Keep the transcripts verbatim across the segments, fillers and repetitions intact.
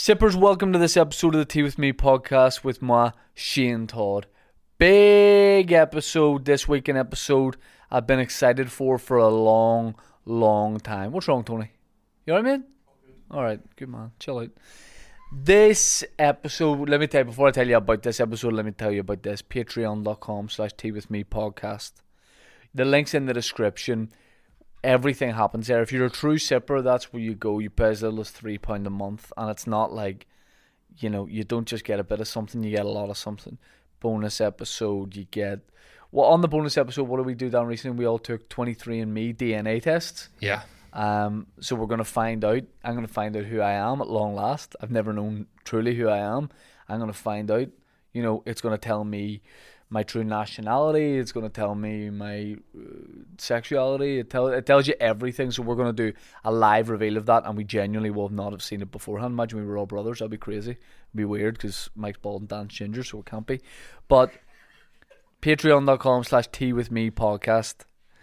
Sippers, welcome to this episode of the Tea With Me podcast with my Shane Todd. Big episode this week, an episode I've been excited for for a long, long time. What's wrong, Tony? You alright, man? Alright, good man. Chill out. This episode, let me tell you, before I tell you about this episode, let me tell you about this. Patreon.com slash Tea With Me podcast. The link's in the description. Everything happens there. If you're a true sipper, that's where you go. You pay as little as three pounds a month. And it's not like, you know, you don't just get a bit of something, you get a lot of something. Bonus episode, you get... Well, on the bonus episode, what did we do down recently? We all took twenty-three and me D N A tests. Yeah. Um. So we're going to find out. I'm going to find out who I am at long last. I've never known truly who I am. I'm going to find out. You know, it's going to tell me my true nationality. It's going to tell me my uh, sexuality. It, tell, it tells you everything. So we're going to do a live reveal of that, and we genuinely will not have seen it beforehand. Imagine we were all brothers. That'd be crazy. It'd be weird because Mike's bald and Dan's ginger, so it can't be. But patreon.com slash tea with me podcast.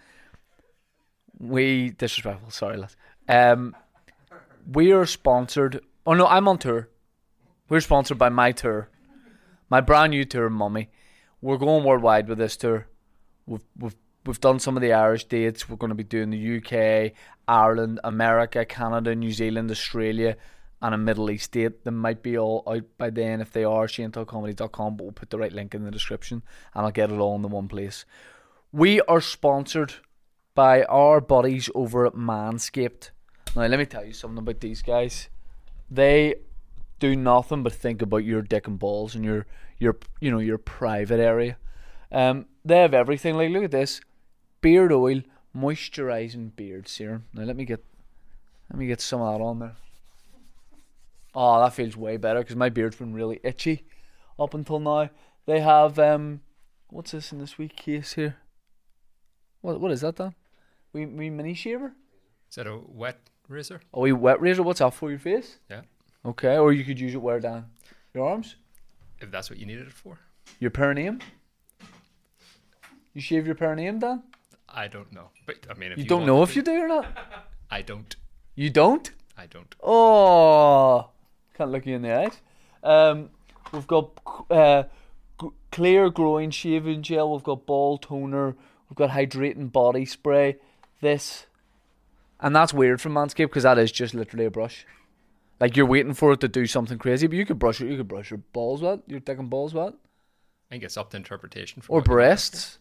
We disrespectful. Sorry, lads. Um, we are sponsored. Oh no, I'm on tour. We're sponsored by my tour, my brand new tour, Mummy. We're going worldwide with this tour. We've we've we've done some of the Irish dates. We're going to be doing the U K, Ireland, America, Canada, New Zealand, Australia, and a Middle East date. They might be all out by then. If they are, shane todd comedy dot com, but we'll put the right link in the description and I'll get it all in the one place. We are sponsored by our buddies over at Manscaped. Now, let me tell you something about these guys. They do nothing but think about your dick and balls and your your you know your private area. Um, they have everything. Like, look at this: beard oil, moisturizing beard serum. Now let me get let me get some of that on there. Oh, that feels way better because my beard's been really itchy up until now. They have um, what's this in this wee case here? What what is that, Dan? We we mini shaver? Is that a wet razor? Oh, wee wet razor. What's that for your face? Yeah. Okay, or you could use it where, Dan? Your arms? If that's what you needed it for. Your perineum? You shave your perineum, Dan? I don't know. But I mean, if You, you, don't want know to, if you do or not? I don't. You don't? I don't. Oh, can't look you in the eyes. Um, we've got uh, g- clear growing shaving gel. We've got ball toner. We've got hydrating body spray. This. And that's weird from Manscaped because that is just literally a brush. Like, you're waiting for it to do something crazy, but you could brush it. You could brush your balls wet. Your dick and balls wet. I think it's up to interpretation. For Or what you breasts.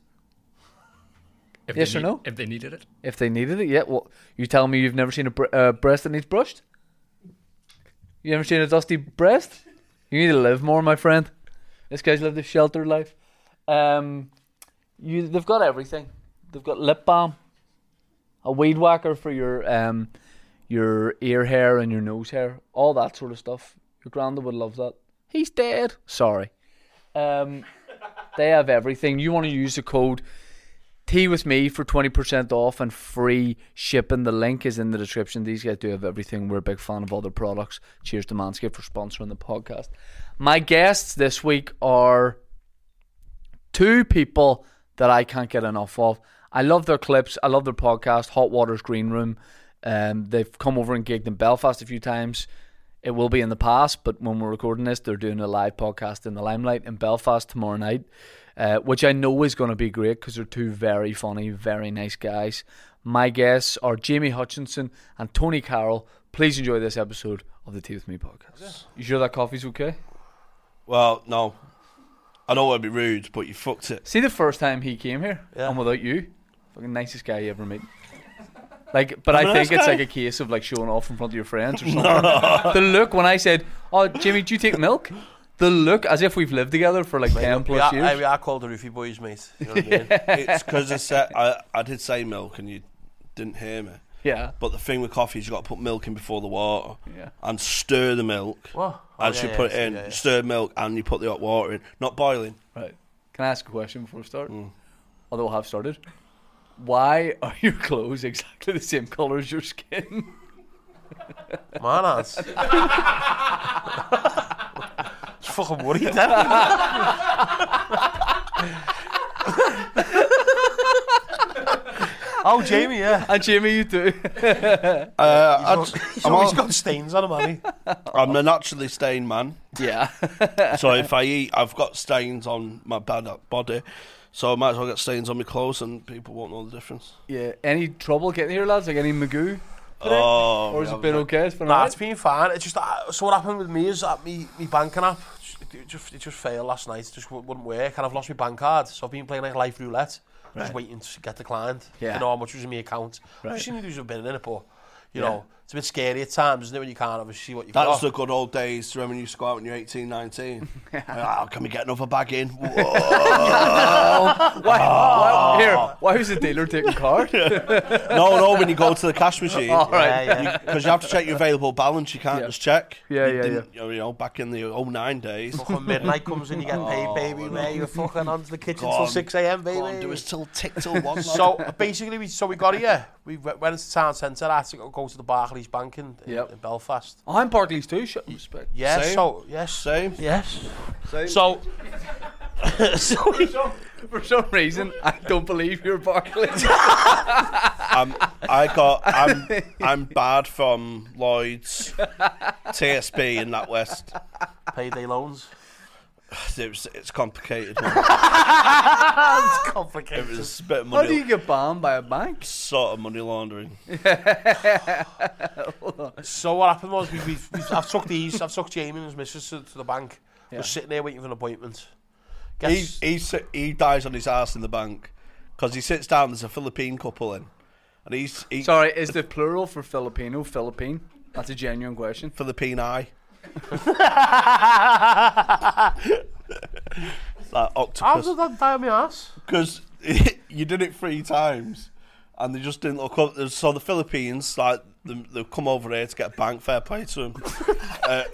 if Yes they or need, no? If they needed it. If they needed it, yeah. Well, you tell me you've never seen a bre- uh, breast that needs brushed? You ever seen a dusty breast? You need to live more, my friend. This guy's lived a sheltered life. Um, you, they've got everything. They've got lip balm, a weed whacker for your um, your ear hair and your nose hair, all that sort of stuff. Your granda would love that. He's dead. Sorry. Um, they have everything. You want to use the code Tea with me for twenty percent off and free shipping. The link is in the description. These guys do have everything. We're a big fan of other products. Cheers to Manscaped for sponsoring the podcast. My guests this week are two people that I can't get enough of. I love their clips. I love their podcast, Hot Water's Green Room. Um, they've come over and gigged in Belfast a few times. It will be in the past, but when we're recording this, they're doing a live podcast in the Limelight in Belfast tomorrow night, uh, which I know is going to be great because they're two very funny, very nice guys. My guests are Jamie Hutchinson and Tony Carroll. Please enjoy this episode of the Tea With Me podcast. Okay. You sure that coffee's okay? Well, no. I know it'd be rude, but you fucked it. See the first time he came here, yeah. and without you, fucking nicest guy you ever meet. Like, but I'm I think nice it's guy. Like a case of like showing off in front of your friends or something. No. The look when I said, "Oh, Jimmy, do you take milk?" The look as if we've lived together for like ten plus we years. I, I, I called the Roofie Boys, mate. You know what I mean? It's because I said I, I did say milk and you didn't hear me. Yeah. But the thing with coffee is you got to put milk in before the water. Yeah. And stir the milk. What? Oh, as yeah, you yeah, put it in, yeah, yeah. stir milk and you put the hot water in, not boiling. Right. Can I ask a question before we start? Mm. Although I have started. Why are your clothes exactly the same colour as your skin? Man ass. It's fucking worried then. Oh, Jamie, yeah. And Jamie, you too. Uh, I'd- He's I'm, always all- got stains on him, hasn't he? I'm a naturally stained man. Yeah. So if I eat, I've got stains on my bad body. So I might as well get stains on my clothes and people won't know the difference. Yeah. Any trouble getting here, lads? Like any Magoo? Oh, Or has yeah, it been yeah. okay? It's been Nah, alright? it's been fine. It's just uh, so what happened with me is that me me banking app it just it just failed last night. It just w- wouldn't work, and I've lost my bank card. So I've been playing like life roulette, just Right. waiting to get declined. Yeah. You know how much was in my account. Right. I've seen there's a bit in it, but you Yeah. know it's a bit scary at times, isn't it? When you can't obviously see what you've That's got. the good old days. Remember when you used to go out when you're eighteen, nineteen? Like, oh, can we get another bag in? Whoa. Why, why, here, why was the dealer taking card? No, no, when you go to the cash machine. All right. Yeah, yeah. Because you have to check your available balance, you can't Yeah. just check. Yeah, You yeah, didn't- You know, back in the oh nine days. Fucking midnight comes and you get paid, baby. Where you're fucking onto the kitchen Go till on. six a.m. baby. Go on, do us till tick till one. lad. So basically, we so we got here. We w- went into town centre. I had to go, go to the Barclays Bank in, in, Yep. in Belfast. I'm Barclays too, shut respect. Yeah. Same. So yes. Same. Yes. Same. So. so we, For some reason, I don't believe you're Barclays. I'm, I got. I'm. I'm bad from Lloyd's, T S B, and that West. payday loans. It's, it's complicated. Man. It's It complicated. was a bit of How money. do you get banned by a bank? Sort of money laundering. So what happened was we, we, we I've took these. I've took Jamie and his missus to, to the bank. Yeah. We're sitting there waiting for an appointment. He Guess, he sit- he dies on his ass in the bank because he sits down. There's a Philippine couple in, and he's he, Sorry, is the plural for Filipino Philippine? That's a genuine question. Philippine eye. That how octopus. did that die on my ass? Because you did it three times, and they just didn't look up. So the Philippines, like, they, they've come over here to get a bank. Fair play to them. uh,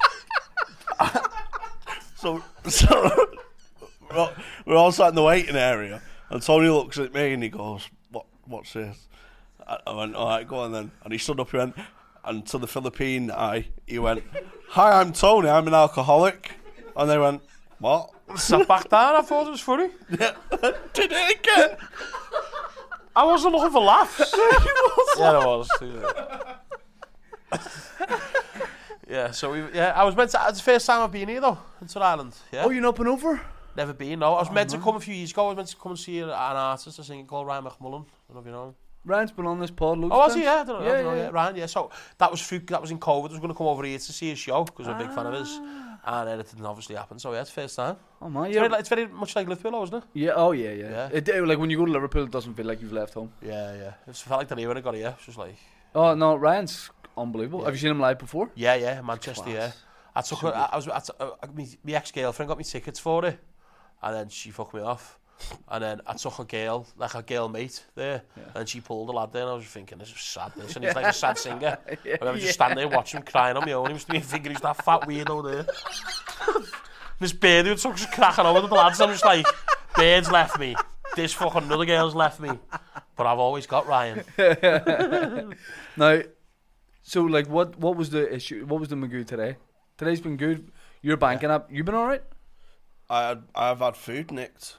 so, so we're all, we're all sat in the waiting area, and Tony looks at me and he goes, "What? What's this?" I, I went, "All right, go on then." And he stood up, he went, and to the Philippine eye, he went, "Hi, I'm Tony. I'm an alcoholic." And they went, "What?" Sat back down. I thought it was funny. Did it again? I wasn't looking for laughs. Yeah, I was. Yeah. Yeah, so we, yeah, I was meant to. It's the first time I've been here though, into Ireland. Yeah, Oh, you're not been over? never been. No, I was meant to come a few years ago. I was meant to come and see an artist, a singer called Ryan McMullen. I don't know if you know him. Ryan's been on this pod loads Oh, of was he? times. Yeah, I don't know. Yeah, I don't know, yeah, yeah. Ryan, yeah. So that was through, that was in COVID. I was going to come over here to see his show because I'm a big fan of his, and then it didn't obviously happen. So yeah, it's the first time. Oh man, It's, yeah. very, like- it's very much like Liverpool, though, isn't it? Yeah, oh yeah, yeah. Yeah. It, it- like when you go to Liverpool, it doesn't feel like you've left home. Yeah, yeah. It felt like that here when I got here. It's just like, Oh no, Ryan's unbelievable. Have you seen him live before? yeah, yeah, Manchester, Class. yeah. I took her, I, I was, I t- uh, my, my ex-girlfriend got me tickets for it, and then she fucked me off. And then I took a girl, like a girl mate there, Yeah. and she pulled the lad there, and I was thinking, this is sad, this. And he's like a sad singer. Yeah, And I was just yeah. standing there watching him crying on my own. He was doing thinking he's that fat weirdo there. This bird who took just cracking over to the lads. I'm just like, birds left me. This fucking another girl's left me. But I've always got Ryan. Now, so like, what what was the issue? What was the Magoo today? Today's been good. You're banking up. You been all right I had, I've had food nicked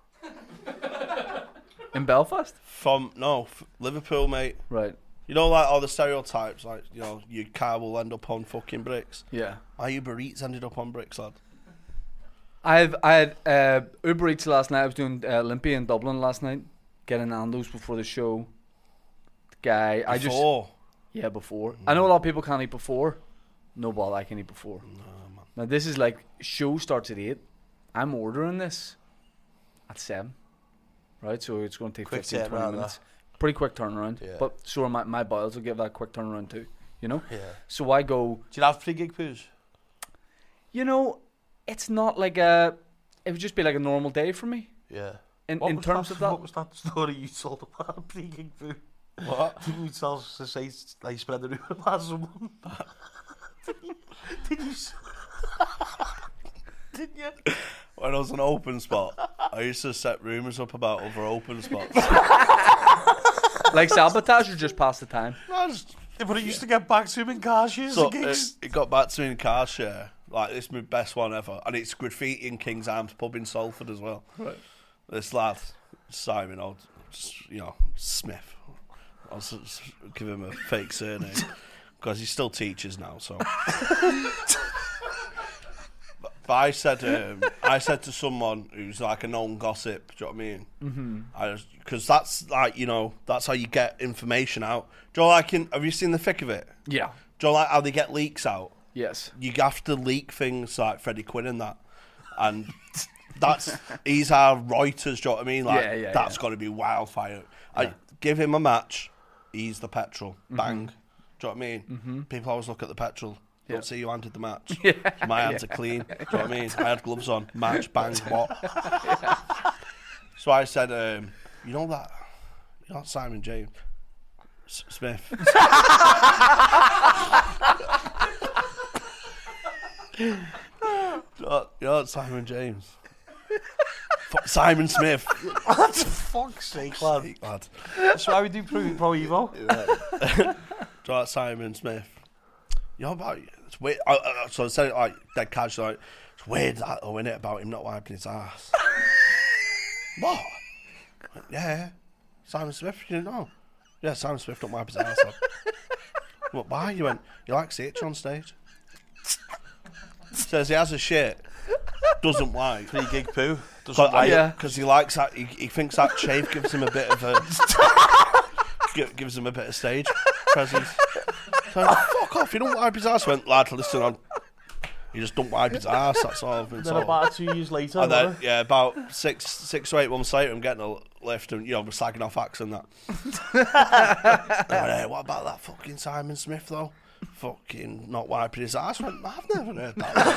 in Belfast? from no f- Liverpool, mate. Right. You know, like all the stereotypes, like, you know, your car will end up on fucking bricks. Yeah. My Uber Eats ended up on bricks, lad. I've I had uh, Uber Eats last night. I was doing uh, Olympia in Dublin last night, getting Nando's before the show. The guy, I just Before. yeah before. I know a lot of people can't eat before. No ball, I can eat before. No, man. Now this is like show starts at eight. I'm ordering this at seven, right? So it's going to take Quick fifteen, twenty turnaround, minutes. Pretty quick turnaround. Yeah. But so are my my bowels will give that quick turnaround too. You know. Yeah. So I go. Do you have pre-gig poos? You know, it's not like a. It would just be like a normal day for me. Yeah. In What in was terms that, of that. What was that story you told about pre-gig poo? What? Didn't you tell us to say, like, spread the rumour about someone? Did you? Did you? s- Did you? When I was an open spot, I used to set rumours up about other open spots. Like sabotage or just pass the time? I just, Yeah, but it used to get back to him in car shoes so and it, gigs. it got back to me in car share. Like, this is my best one ever. And it's graffiti in King's Arms pub in Salford as well. Right. This lad, Simon, old, you know, Smith, I'll s- s- give him a fake surname because he still teaches now. So, but, but I said, um, I said to someone who's like a known gossip. Do you know what I mean? Mm-hmm. Because that's like you know that's how you get information out. Do you know, like in, have you seen the thick of it? Yeah. Do you know, like how they get leaks out? Yes. You have to leak things like Freddie Quinn and that, and that's he's our Reuters. Do you know what I mean? Like Yeah, yeah, that's yeah. got to be wildfire. I Yeah. give him a match. He's the petrol. Mm-hmm. Bang. Do you know what I mean? Mm-hmm. People always look at the petrol. Don't Yeah. see you handed the match. Yeah. My hands are clean. Do you know what I mean? I had gloves on. Match. Bang. What? So I said, um, you know that, you know Simon James S- Smith. you, know, you know Simon James. F- Simon Smith. For fuck's sake, lad. Sake, lad. That's why we do Pro, Pro Evo. Do you know that Simon Smith? You know about it's weird. I, I, so I said it like dead casual. Like, it's weird that though, innit, about him not wiping his ass. What? I went, yeah, Simon Smith. You didn't know? Yeah, Simon Smith don't wipe his ass. Lad. What? Why? You went. You like Sitch on stage? Says he has a shit. Doesn't wipe. Free gig poo. Doesn't Because like Yeah. he likes that. He, he thinks that shave gives him a bit of a gi- gives him a bit of stage presence. So I went, fuck off! You don't wipe his ass. I went, lad, listen on. You just don't wipe his ass. That's all. I've been Then told. about two years later, And then, wasn't it? yeah, about six, six or eight months later, I'm getting a lift and, you know, we're slagging off acts and that. I went, hey, what about that fucking Simon Smith, though? Fucking not wiping his ass. I went, I've never heard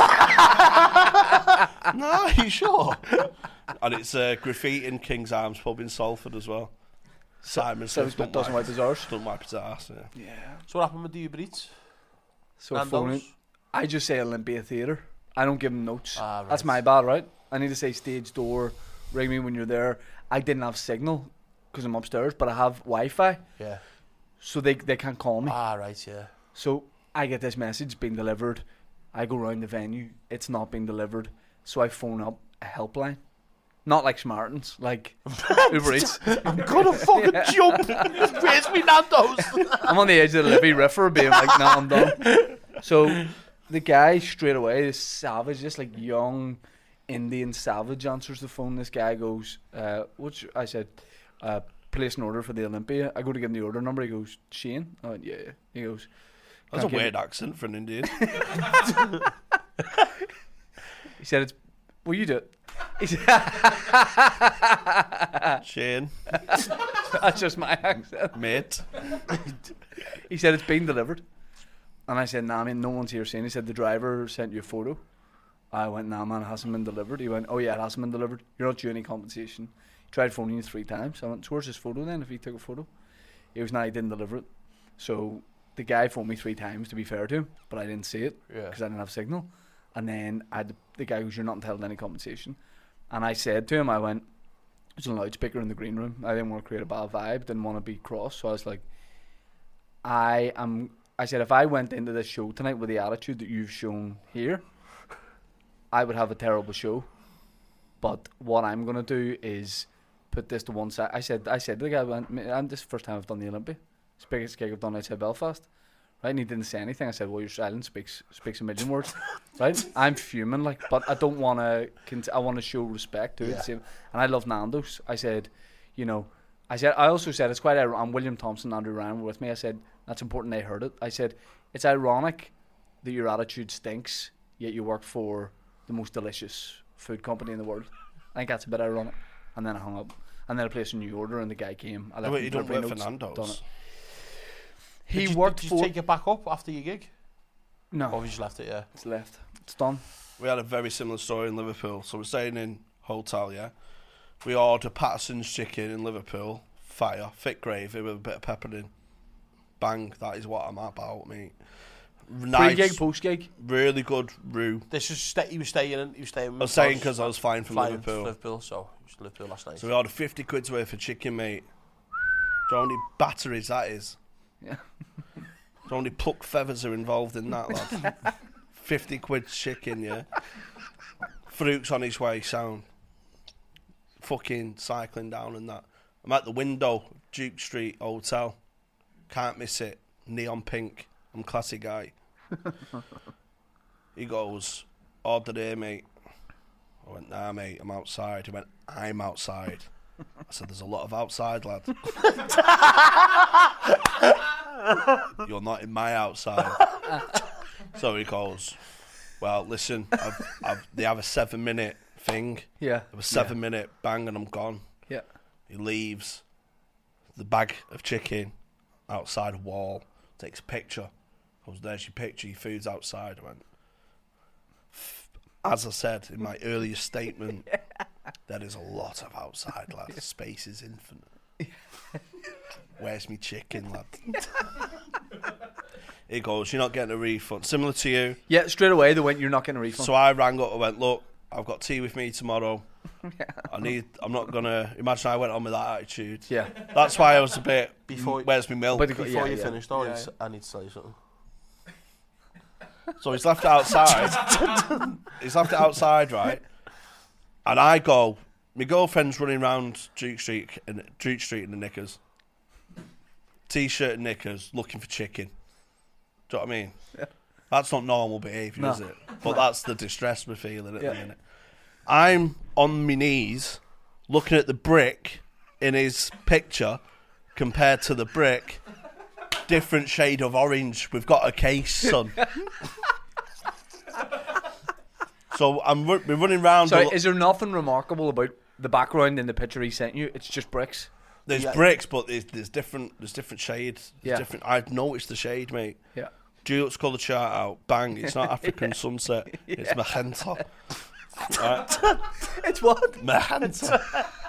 that. No, you sure? And it's uh, graffiti in King's Arms pub in Salford as well. Simon So Smith it doesn't wipe his arse. Doesn't wipe his ass, yeah. Yeah. So what happened with the Uber Eats? So Nando's? phoning. I just say Olympia Theatre. I don't give them notes. Ah, right. That's my bad, right? I need to say stage door, ring me when you're there. I didn't have signal because I'm upstairs, but I have Wi-Fi, Yeah. so they they can't call me. Ah, right, yeah. So I get this message being delivered. I go round the venue. It's not being delivered. So I phone up a helpline. Not like Smartens, like Uber Eats. I'm gonna fucking jump. Where's me Nando's? I'm on the edge of the Libby River being like, nah, I'm done. So the guy straight away, this savage, this like young Indian savage answers the phone. This guy goes, uh, what's your, I said, uh, place an order for the Olympia. I go to give him the order number. He goes, Shane? I went, yeah, yeah. He goes, That's a "Can't give weird it." accent for an Indian. He said, it's, will you do it? He said, Shane, that's just my accent. mate. He said, it's been delivered. And I said, nah, man, no one's here saying. He said, the driver sent you a photo. I went, nah, man, it hasn't been delivered. He went, oh, yeah, it hasn't been delivered. You're not due any compensation. He tried phoning you three times. I went, so where's his photo then, if he took a photo? He was, nah, he didn't deliver it. So the guy phoned me three times, to be fair to him, but I didn't see it Yeah. because I didn't have signal. And then I had the, the guy goes, you're not entitled to any compensation. And I said to him, I went, there's a loudspeaker in the green room. I didn't want to create a bad vibe, didn't want to be cross. So I was like, I am, I said, if I went into this show tonight with the attitude that you've shown here, I would have a terrible show. But what I'm going to do is put this to one side. I said, I said to the guy, I went, "Man, this is the first time I've done the Olympia. It's the biggest gig I've done outside Belfast. Right, and he didn't say anything. I said, well, your silence speaks speaks a million words. Right? I'm fuming, like, but I don't want to, cont- I want to show respect to Yeah. it. Same- And I love Nando's. I said, you know, I said, I also said, it's quite ironic, and William Thompson and Andrew Ryan were with me. I said, that's important they heard it. I said, it's ironic that your attitude stinks, yet you work for the most delicious food company in the world. I think that's a bit ironic. And then I hung up. And then I placed a new order, and the guy came. I left Wait, him you don't delivery work for notes, done Nando's? it. He did you, worked did for... you take it back up after your gig? No, Or have you just left it, yeah? it's left. It's done. We had a very similar story in Liverpool. So we're staying in hotel, yeah. We ordered Patterson's chicken in Liverpool, fire, thick gravy with a bit of pepper in. Bang, that is what I'm about, mate. Nice, Pre-gig, post-gig. really good roux. This was sta- he was staying in. He was staying. I was saying because I was flying from flying Liverpool. to Liverpool, so he was in Liverpool last night. So we ordered fifty quid's worth of chicken, mate. Do you know how many batteries that is? Yeah. Do you know how many pluck feathers are involved in that, lad? fifty quid chicken, yeah. Fruit's on his way, sound. Fucking cycling down and that. I'm at the window, Duke Street Hotel. can't miss it. Neon pink. I'm a classy guy. He goes, ordered here, mate. I went, nah, mate, I'm outside. He went, I'm outside. I said, there's a lot of outside, lad. You're not in my outside. So he goes, well, listen, I've, I've, they have a seven minute thing. Yeah. It was seven yeah. minute, bang, and I'm gone. Yeah. He leaves the bag of chicken outside a wall, takes a picture. Goes, there's your picture, your food's outside. I went, as I said in my earlier statement, there is a lot of outside, lad. The space is infinite. Where's me chicken, lad? He goes, you're not getting a refund. Similar to you. Yeah, straight away they went, you're not getting a refund. So I rang up and went, look, I've got tea with me tomorrow. Yeah. I need, I'm not going to, imagine I went on with that attitude. Yeah. That's why I was a bit, before, where's my milk? Before yeah, you yeah. finish, though, yeah, yeah. I need to say something. So he's left it outside. He's left it outside, right? And I go, my girlfriend's running around Duke Street in Duke Street in the knickers. T-shirt and knickers, looking for chicken. Do you know what I mean? Yeah. That's not normal behaviour, no. is it? But that's the distress we're feeling at yeah. the minute. I'm on my knees, looking at the brick in his picture, compared to the brick, different shade of orange. We've got a case, son. So I'm we're running around. Sorry, is there nothing remarkable about the background in the picture he sent you? It's just bricks. There's yeah. bricks, but there's, there's different there's different shades. There's yeah. different. I've noticed the shade, mate. Yeah. Dulux colour chart out. Bang! It's not African yeah. sunset. Yeah. It's magenta. Right? It's what? Magenta.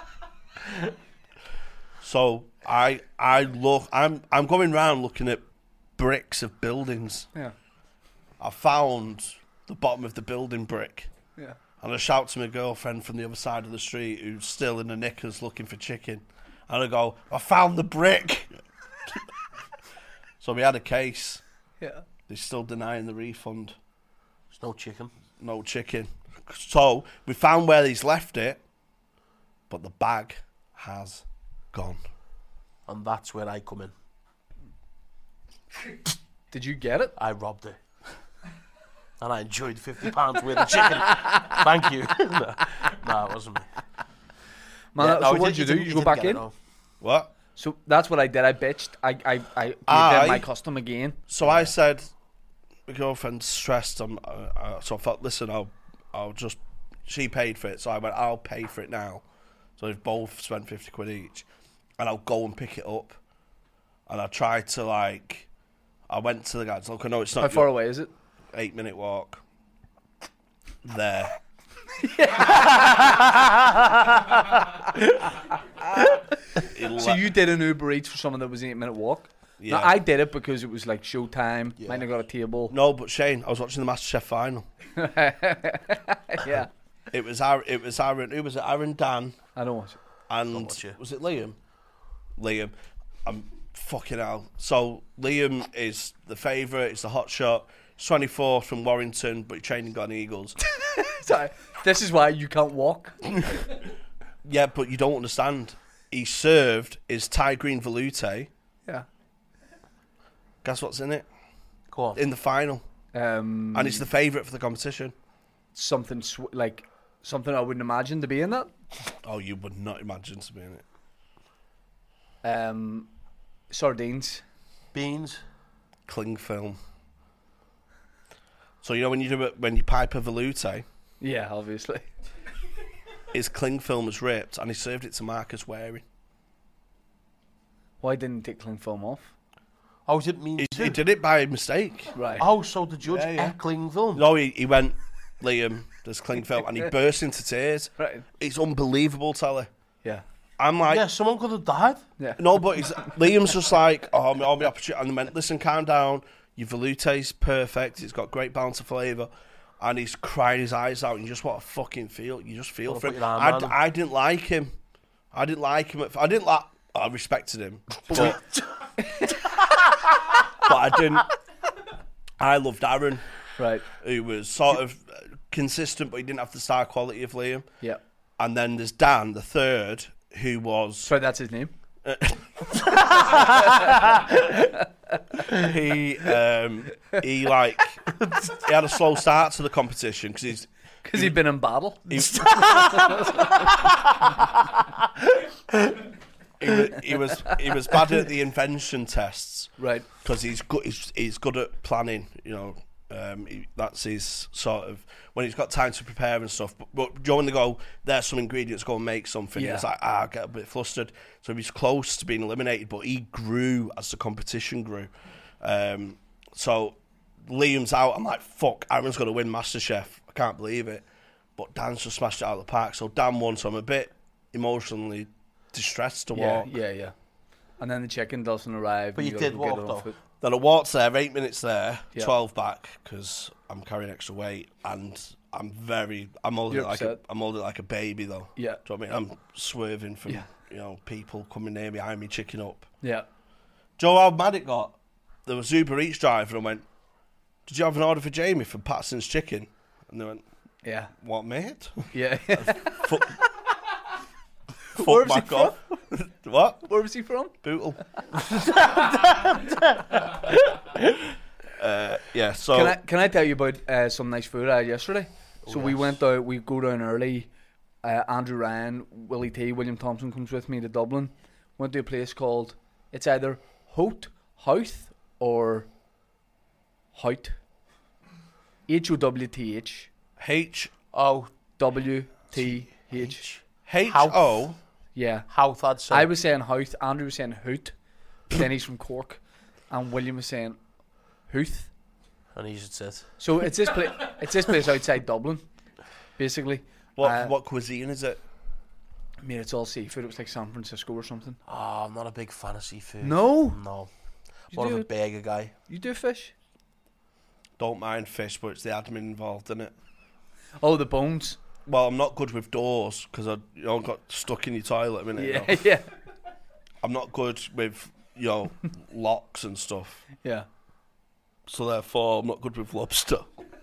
So I I look. I'm I'm going round looking at bricks of buildings. Yeah. I found the bottom of the building brick. Yeah. And I shout to my girlfriend from the other side of the street who's still in the knickers looking for chicken. And I go, I found the brick. So we had a case. Yeah. They're still denying the refund. There's no chicken. No chicken. So we found where he's left it, but the bag has gone. And that's where I come in. Did you get it? I robbed it. And I enjoyed fifty pounds worth of chicken. Thank you. no, no, it wasn't me. Man, yeah, so no, what did you do? You go back in? What? So that's what I did. I bitched. I I I, I did my custom again. So I said, my girlfriend's stressed. I'm, uh, uh, so I thought, listen, I'll I'll just. She paid for it, so I went, I'll pay for it now. So we've both spent fifty quid each, and I'll go and pick it up. And I tried to like, I went to the guys. Look, I know it's not. How far away is it? Eight minute walk. There. So you did an Uber Eats for someone that was an eight minute walk? Yeah. No, I did it because it was like showtime. Yeah. Might have got a table. No, but Shane, I was watching the MasterChef final. Yeah. It was Aaron. It was Aaron. Who was it? Aaron, Dan, I don't watch it. and watch it. was it Liam? Liam. I'm fucking hell. So Liam is the favourite. It's the hot shot. He's twenty-four from Warrington, but he's training Glen Eagles. Sorry, this is why you can't walk. Yeah, but you don't understand. He served his Thai green velouté. Yeah. Guess what's in it? Go on. In the final. Um, And he's the favourite for the competition. something sw- like something I wouldn't imagine to be in that. Oh, you would not imagine to be in it. Um, sardines. Beans. Cling film. So you know when you do it, when you pipe a velouté, Yeah, obviously. his cling film was ripped, and he served it to Marcus Waring. Why didn't he take cling film off? Oh, he didn't mean He, to. he did it by mistake. Right. Oh, so the judge Yeah, yeah. ate cling film. No, he, he went, Liam, there's cling film, and he burst into tears. Right. It's unbelievable, Telly. Yeah. I'm like, Yeah, someone could have died. Yeah. no, but he's, Liam's just like, oh, my, oh, my opportunity. And they went, listen, calm down. Your velouté's perfect. It's got great balance of flavour. And he's crying his eyes out, and you just want to fucking feel. You just feel Wanna for put him. your arm I, around d- him. I didn't like him. I didn't like him. At, I didn't like. I respected him, but, but I didn't. I loved Aaron, Right. who was sort of consistent, but he didn't have the star quality of Liam. Yeah. And then there's Dan, the third, who was Sorry, that's his name. he um, he like he had a slow start to the competition because he's Because he'd been in battle. he, he, was, he was he was bad at the invention tests Right. because he's good he's, he's good at planning. You know, um, he, that's his sort of when he's got time to prepare and stuff. But, but during the go, there's some ingredients, go and make something. Yeah. It's like ah, I get a bit flustered. So he's close to being eliminated, but he grew as the competition grew. Um, so Liam's out. I'm like, fuck, Aaron's going to win MasterChef. I can't believe it. But Dan's just smashed it out of the park. So Dan won, so I'm a bit emotionally distressed to Yeah, walk. yeah, yeah. And then the chicken doesn't arrive. But and you gotta did go get walk, it on though. foot. Then I walked there, eight minutes there, Yeah. twelve back, because I'm carrying extra weight, and I'm very, I'm holding You're it like a, upset. I'm holding it like a baby though. Yeah. Do you know what I mean? I'm swerving from, Yeah. you know, people coming near behind me, chicken up. Yeah. Do you know how mad it got? There was Uber Eats driver and went, "Did you have an order for Jamie from Patson's Chicken?" And they went, Yeah. "What, mate?" Yeah. Fuck, Where fuck was he back off. What? Where was he from? Bootle. uh, yeah, so Can I can I tell you about uh, some nice food I had yesterday? So we yes. went out. We go down early. Uh, Andrew Ryan, Willie T, William Thompson comes with me to Dublin. Went to a place called it's either Hout Houth or Hout. H O W T H H Oh, W T H. H O. Yeah. how I'd say. I was saying Houth. Andrew was saying Hout. Then he's from Cork, and William was saying Houth. And he should sit. So it's this place. It's this place outside Dublin, basically. What Uh, what cuisine is it? I mean, it's all seafood. It was like San Francisco or something. Oh, I'm not a big fan of seafood. No, No. you More of a do. burger guy. You do fish? Don't mind fish, but it's the admin involved in it. Oh, the bones. Well, I'm not good with doors because I you know got stuck in your toilet a minute Yeah, ago. yeah, I'm not good with you know locks and stuff. yeah. So therefore, I'm not good with lobster.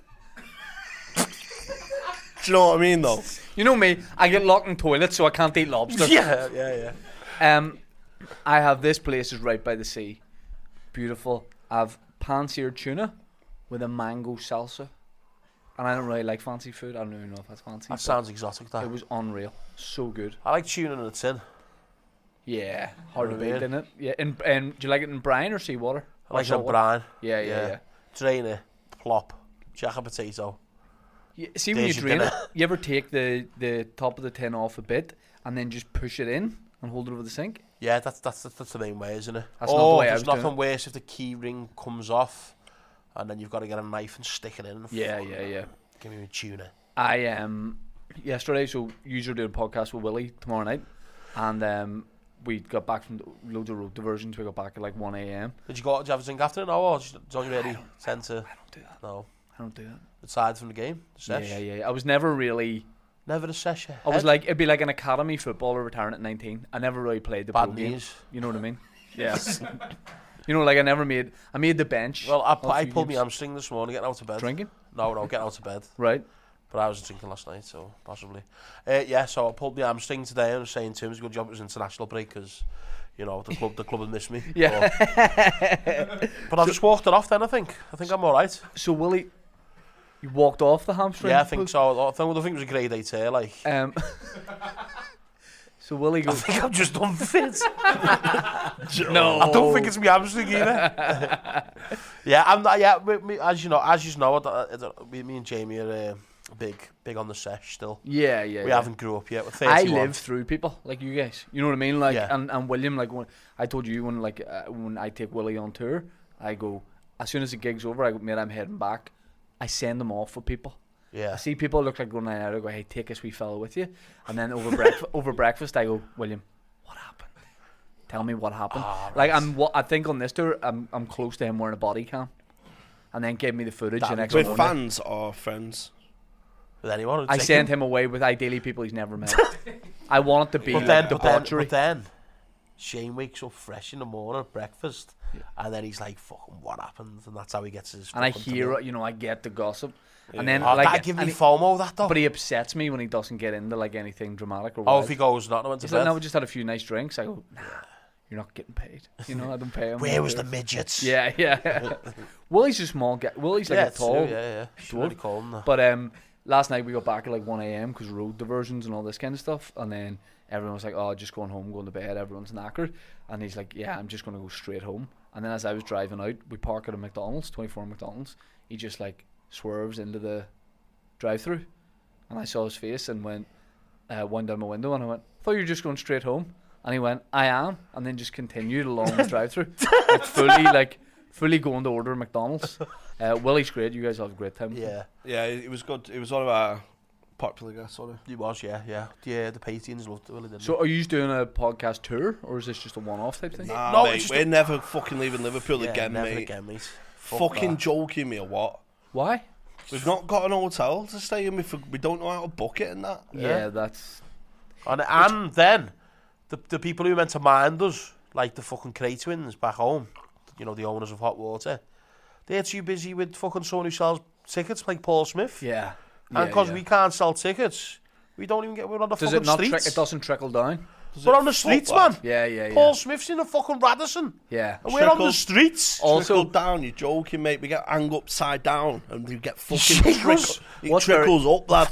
Do you know what I mean, though? You know me. I get locked in toilets, so I can't eat lobster. Yeah, yeah, yeah. Um, I have this place is right by the sea. Beautiful. I have pan-seared tuna with a mango salsa, and I don't really like fancy food. I don't even know if that's fancy. That but sounds exotic, that. It was unreal. So good. I like tuna in a tin. Yeah, hard to Oh, beat, yeah. isn't it? Yeah. And and do you like it in brine or seawater? I like Or it in saltwater? brine. Yeah, yeah, Yeah. yeah. Drain it. Plop. Jack a potato. You, see when you There's your drain it, dinner. you ever take the, the top of the tin off a bit and then just push it in and hold it over the sink? Yeah, that's that's that's the main way, isn't it? That's not the oh, way I there's was doing nothing it. worse if the key ring comes off, and then you've got to get a knife and stick it in. And Yeah, fuck, yeah, yeah. Give me a tuna. I um yesterday, so usually doing a podcast with Willie tomorrow night, and um we got back from loads of road diversions. We got back at like one a.m. Did you go? Did you have a drink after it? No, or just don't you really tend to? I don't do that. No, I don't do that. aside from the game, the sesh. Yeah, yeah, yeah. I was never really. Never a sesh. I was like, it'd be like an academy footballer retiring at nineteen. I never really played the bad pro game. knees. You know what I mean? Yeah. You know, like I never made. I made the bench. Well, I, a I few pulled my games. hamstring this morning getting out of bed. Drinking, No, no, getting out of bed. right? But I was drinking last night, so possibly. Uh, yeah, so I pulled my hamstring today, and I was saying to him, it's a good job it was international break because, you know, the club the club had missed me. Yeah. But, but I just walked it off then. I think. I think I'm all right. So Willie, you walked off the hamstring. Yeah, I think so. I think, I think it was a grade eight here. Like, Um. So Willie I goes. think I'm just unfit. No, I don't think it's my hamstring either. Yeah, I'm not. Yeah, me, me, as you know, as you know, I, I, I, me, me and Jamie are uh, big, big on the sesh still. Yeah, yeah. We yeah. haven't grew up yet. We're I thirty-one. live through people like you guys. You know what I mean? Like, Yeah. and, and William, like when I told you when like uh, when I take Willie on tour, I go as soon as the gig's over. I go, mate, I'm heading back. I send them off with people. I Yeah. see people look like going out. I go, hey, take this wee fella with you. And then over breakfast, over breakfast, I go, William, what happened? Tell me what happened. Ah, Like right. I'm, what I think on this tour, I'm, I'm close to him wearing a body cam, and then gave me the footage the That'd be next With morning. fans or friends? With anyone. I sent him away with ideally people he's never met. I want it to be But like then, but then, debauchery. but then, Shane wakes up fresh in the morning at breakfast, and then he's like, "Fucking, what happened?" And that's how he gets his. and I fucking hear, tomato. you know, I get the gossip, and then Oh, like, that'd give me and he- FOMO. That though. but he upsets me when he doesn't get into like anything dramatic or. oh, wild. if he goes not, I went to He's like, bed. no, we just had a few nice drinks. I go, nah, you're not getting paid. You know, I don't pay him. Where was the midgets? Yeah, yeah. Willie's a small guy. Willie's like yeah, a tall. True, yeah, yeah. Should dwarf. really call him that. But um, last night we got back at like one a.m. because road diversions and all this kind of stuff. And then everyone was like, oh, just going home, going to bed. Everyone's knackered. And he's like, yeah, I'm just going to go straight home. And then as I was driving out, we park at a McDonald's, twenty-four McDonald's. He just like swerves into the drive-through. And I saw his face and went, uh, went down my window and I went, I thought you were just going straight home. And he went, I am. And then just continued along the drive-through. Like fully, like, fully going to order McDonald's. Uh, Willie's great. You guys have a great time. Yeah. Yeah, it was good. It was one of our popular guests, sort of. He was, yeah, yeah. Yeah, the Patreons loved it, really, didn't So are you doing a podcast tour, or is this just a one-off type thing? Nah, No, mate, it's just we're a- never fucking leaving Liverpool they? Yeah, again, never mate. again, mate. Fuck Fucking that. joking me or what? Why? We've not got an hotel to stay in. We, we don't know how to book it and that. Yeah, Yeah. that's... And, and then, the the people who meant to mind us, like the fucking Cray twins back home, you know, the owners of Hot Water, they're too busy with fucking someone who sells tickets, like Paul Smith. Yeah. And because yeah. we can't sell tickets, we don't even get, we're on the Does fucking it not... streets. Tri- it doesn't trickle down? Does We're it on the fuck streets, that? man. Yeah, yeah, yeah. Paul Smith's in the fucking Radisson. Yeah. And we're on the Trickle- streets. Also- Trickle down, you're joking, mate. We get hang upside down and we get fucking Trickles? trickle. It What's trickles up, lad.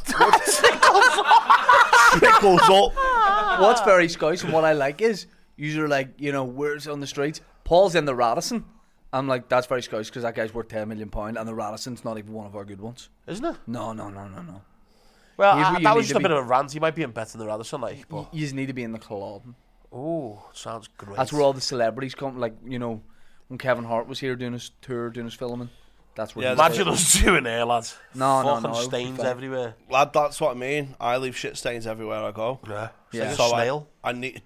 trickles up. What's very scouse and what I like is, you're like, you know, where's on the streets? Paul's in the Radisson. I'm like, that's very scouse because that guy's worth ten million pounds and the Radisson's not even one of our good ones. Isn't it? No, no, no, no, no. Well, You- I, you that need was just to a be- bit of a rant. He might be in better than the Radisson, like. Y- But You just need to be in the club. oh, sounds great. That's where all the celebrities come. Like, you know, when Kevin Hart was here doing his tour, doing his filming, that's where. Yeah, he that's Imagine was. us doing there, lads. No, no, Fucking no, it would be stains fine. everywhere. Lad, that's what I mean. I leave shit stains everywhere I go. Yeah. Yeah. Like a So I, snail. I need.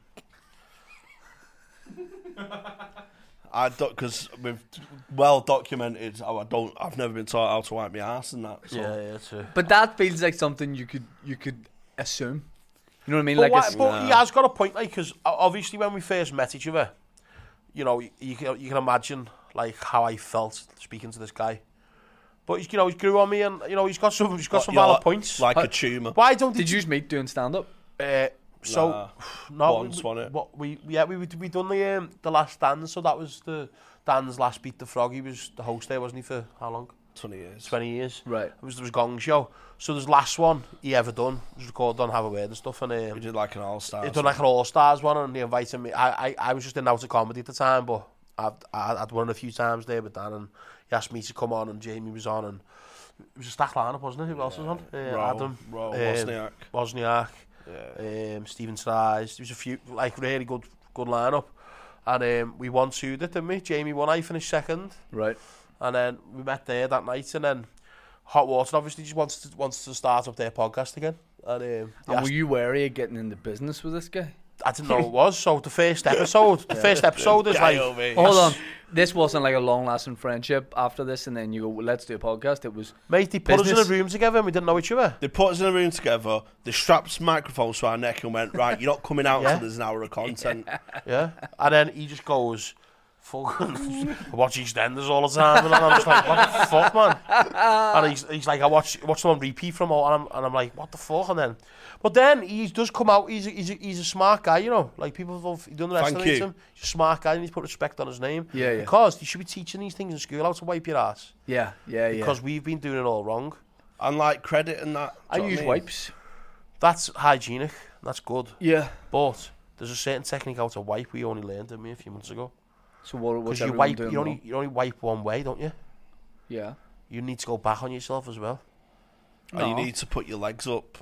I don't because we've well documented. How I don't. I've never been taught how to wipe my ass and that. So. Yeah, yeah, too. But that feels like something you could you could assume. You know what I mean? But, Like, why, it's, but he has got a point, like, because obviously when we first met each other, you know, you, you can you can imagine like how I felt speaking to this guy. But he's, you know, he grew on me, and you know, he's got some he's got What, some you're valid like, points. Like How- a tumour. Why don't did he? you meet doing stand up? Uh, so Nah, no, once, we, wasn't it? What we yeah we we we done the um, the last dance, so that was the Dan's last beat the frog. He was the host there, wasn't he, for how long? Twenty years. Twenty years. Right. It was there was Gong Show. So this last one he ever done was recorded on Have a Word and stuff, and We um, did like an all star. he done like an All Stars one, and he invited me. I, I I was just in out of comedy at the time, but I'd I'd I'd won a few times there with Dan, and he asked me to come on, and Jamie was on, and it was a stack lineup, wasn't it? Who else was on? Uh, Ro, Adam, Ro, um, Wozniak. Wozniak. Yeah. Um, Stephen Styes. There was a few like really good good lineup, and um, we won two, didn't we? Jamie won. I finished second, Right. and then we met there that night, and then Hot Water obviously just wants to wants to start up their podcast again, and um, they And asked- were you wary of getting into business with this guy? I didn't know it was. So the first episode, the first episode is like, Guy, mate. Hold on. This wasn't like a long lasting friendship after this, and then you go, well, let's do a podcast. It was mate, they put us Business. in a room together, and we didn't know each other. They put us in a room together. They strapped microphones to our neck and went, right, you're not coming out Yeah. until there's an hour of content. Yeah, and then he just goes, fucking, I watch EastEnders all the time, and I'm just like, what the fuck, man? And he's, he's like, I watch watch them on repeat from all, and I'm, and I'm like, what the fuck? And then, but then he does come out. He's a, he's a, he's a smart guy, you know. Like people have he don't Thank underestimate you. him. He's a smart guy, and he's put respect on his name. Yeah, yeah. Because you should be teaching these things in school how to wipe your ass. yeah, yeah, yeah. Because we've been doing it all wrong. And like credit and that. I do you know use what mean? wipes. That's hygienic. That's good. Yeah. But there's a certain technique how to wipe. We only learned, didn't we, a few months ago? So what? What's Because you everyone wipe, doing you only wrong? you only wipe one way, don't you? Yeah. You need to go back on yourself as well. And you No. need to put your legs up.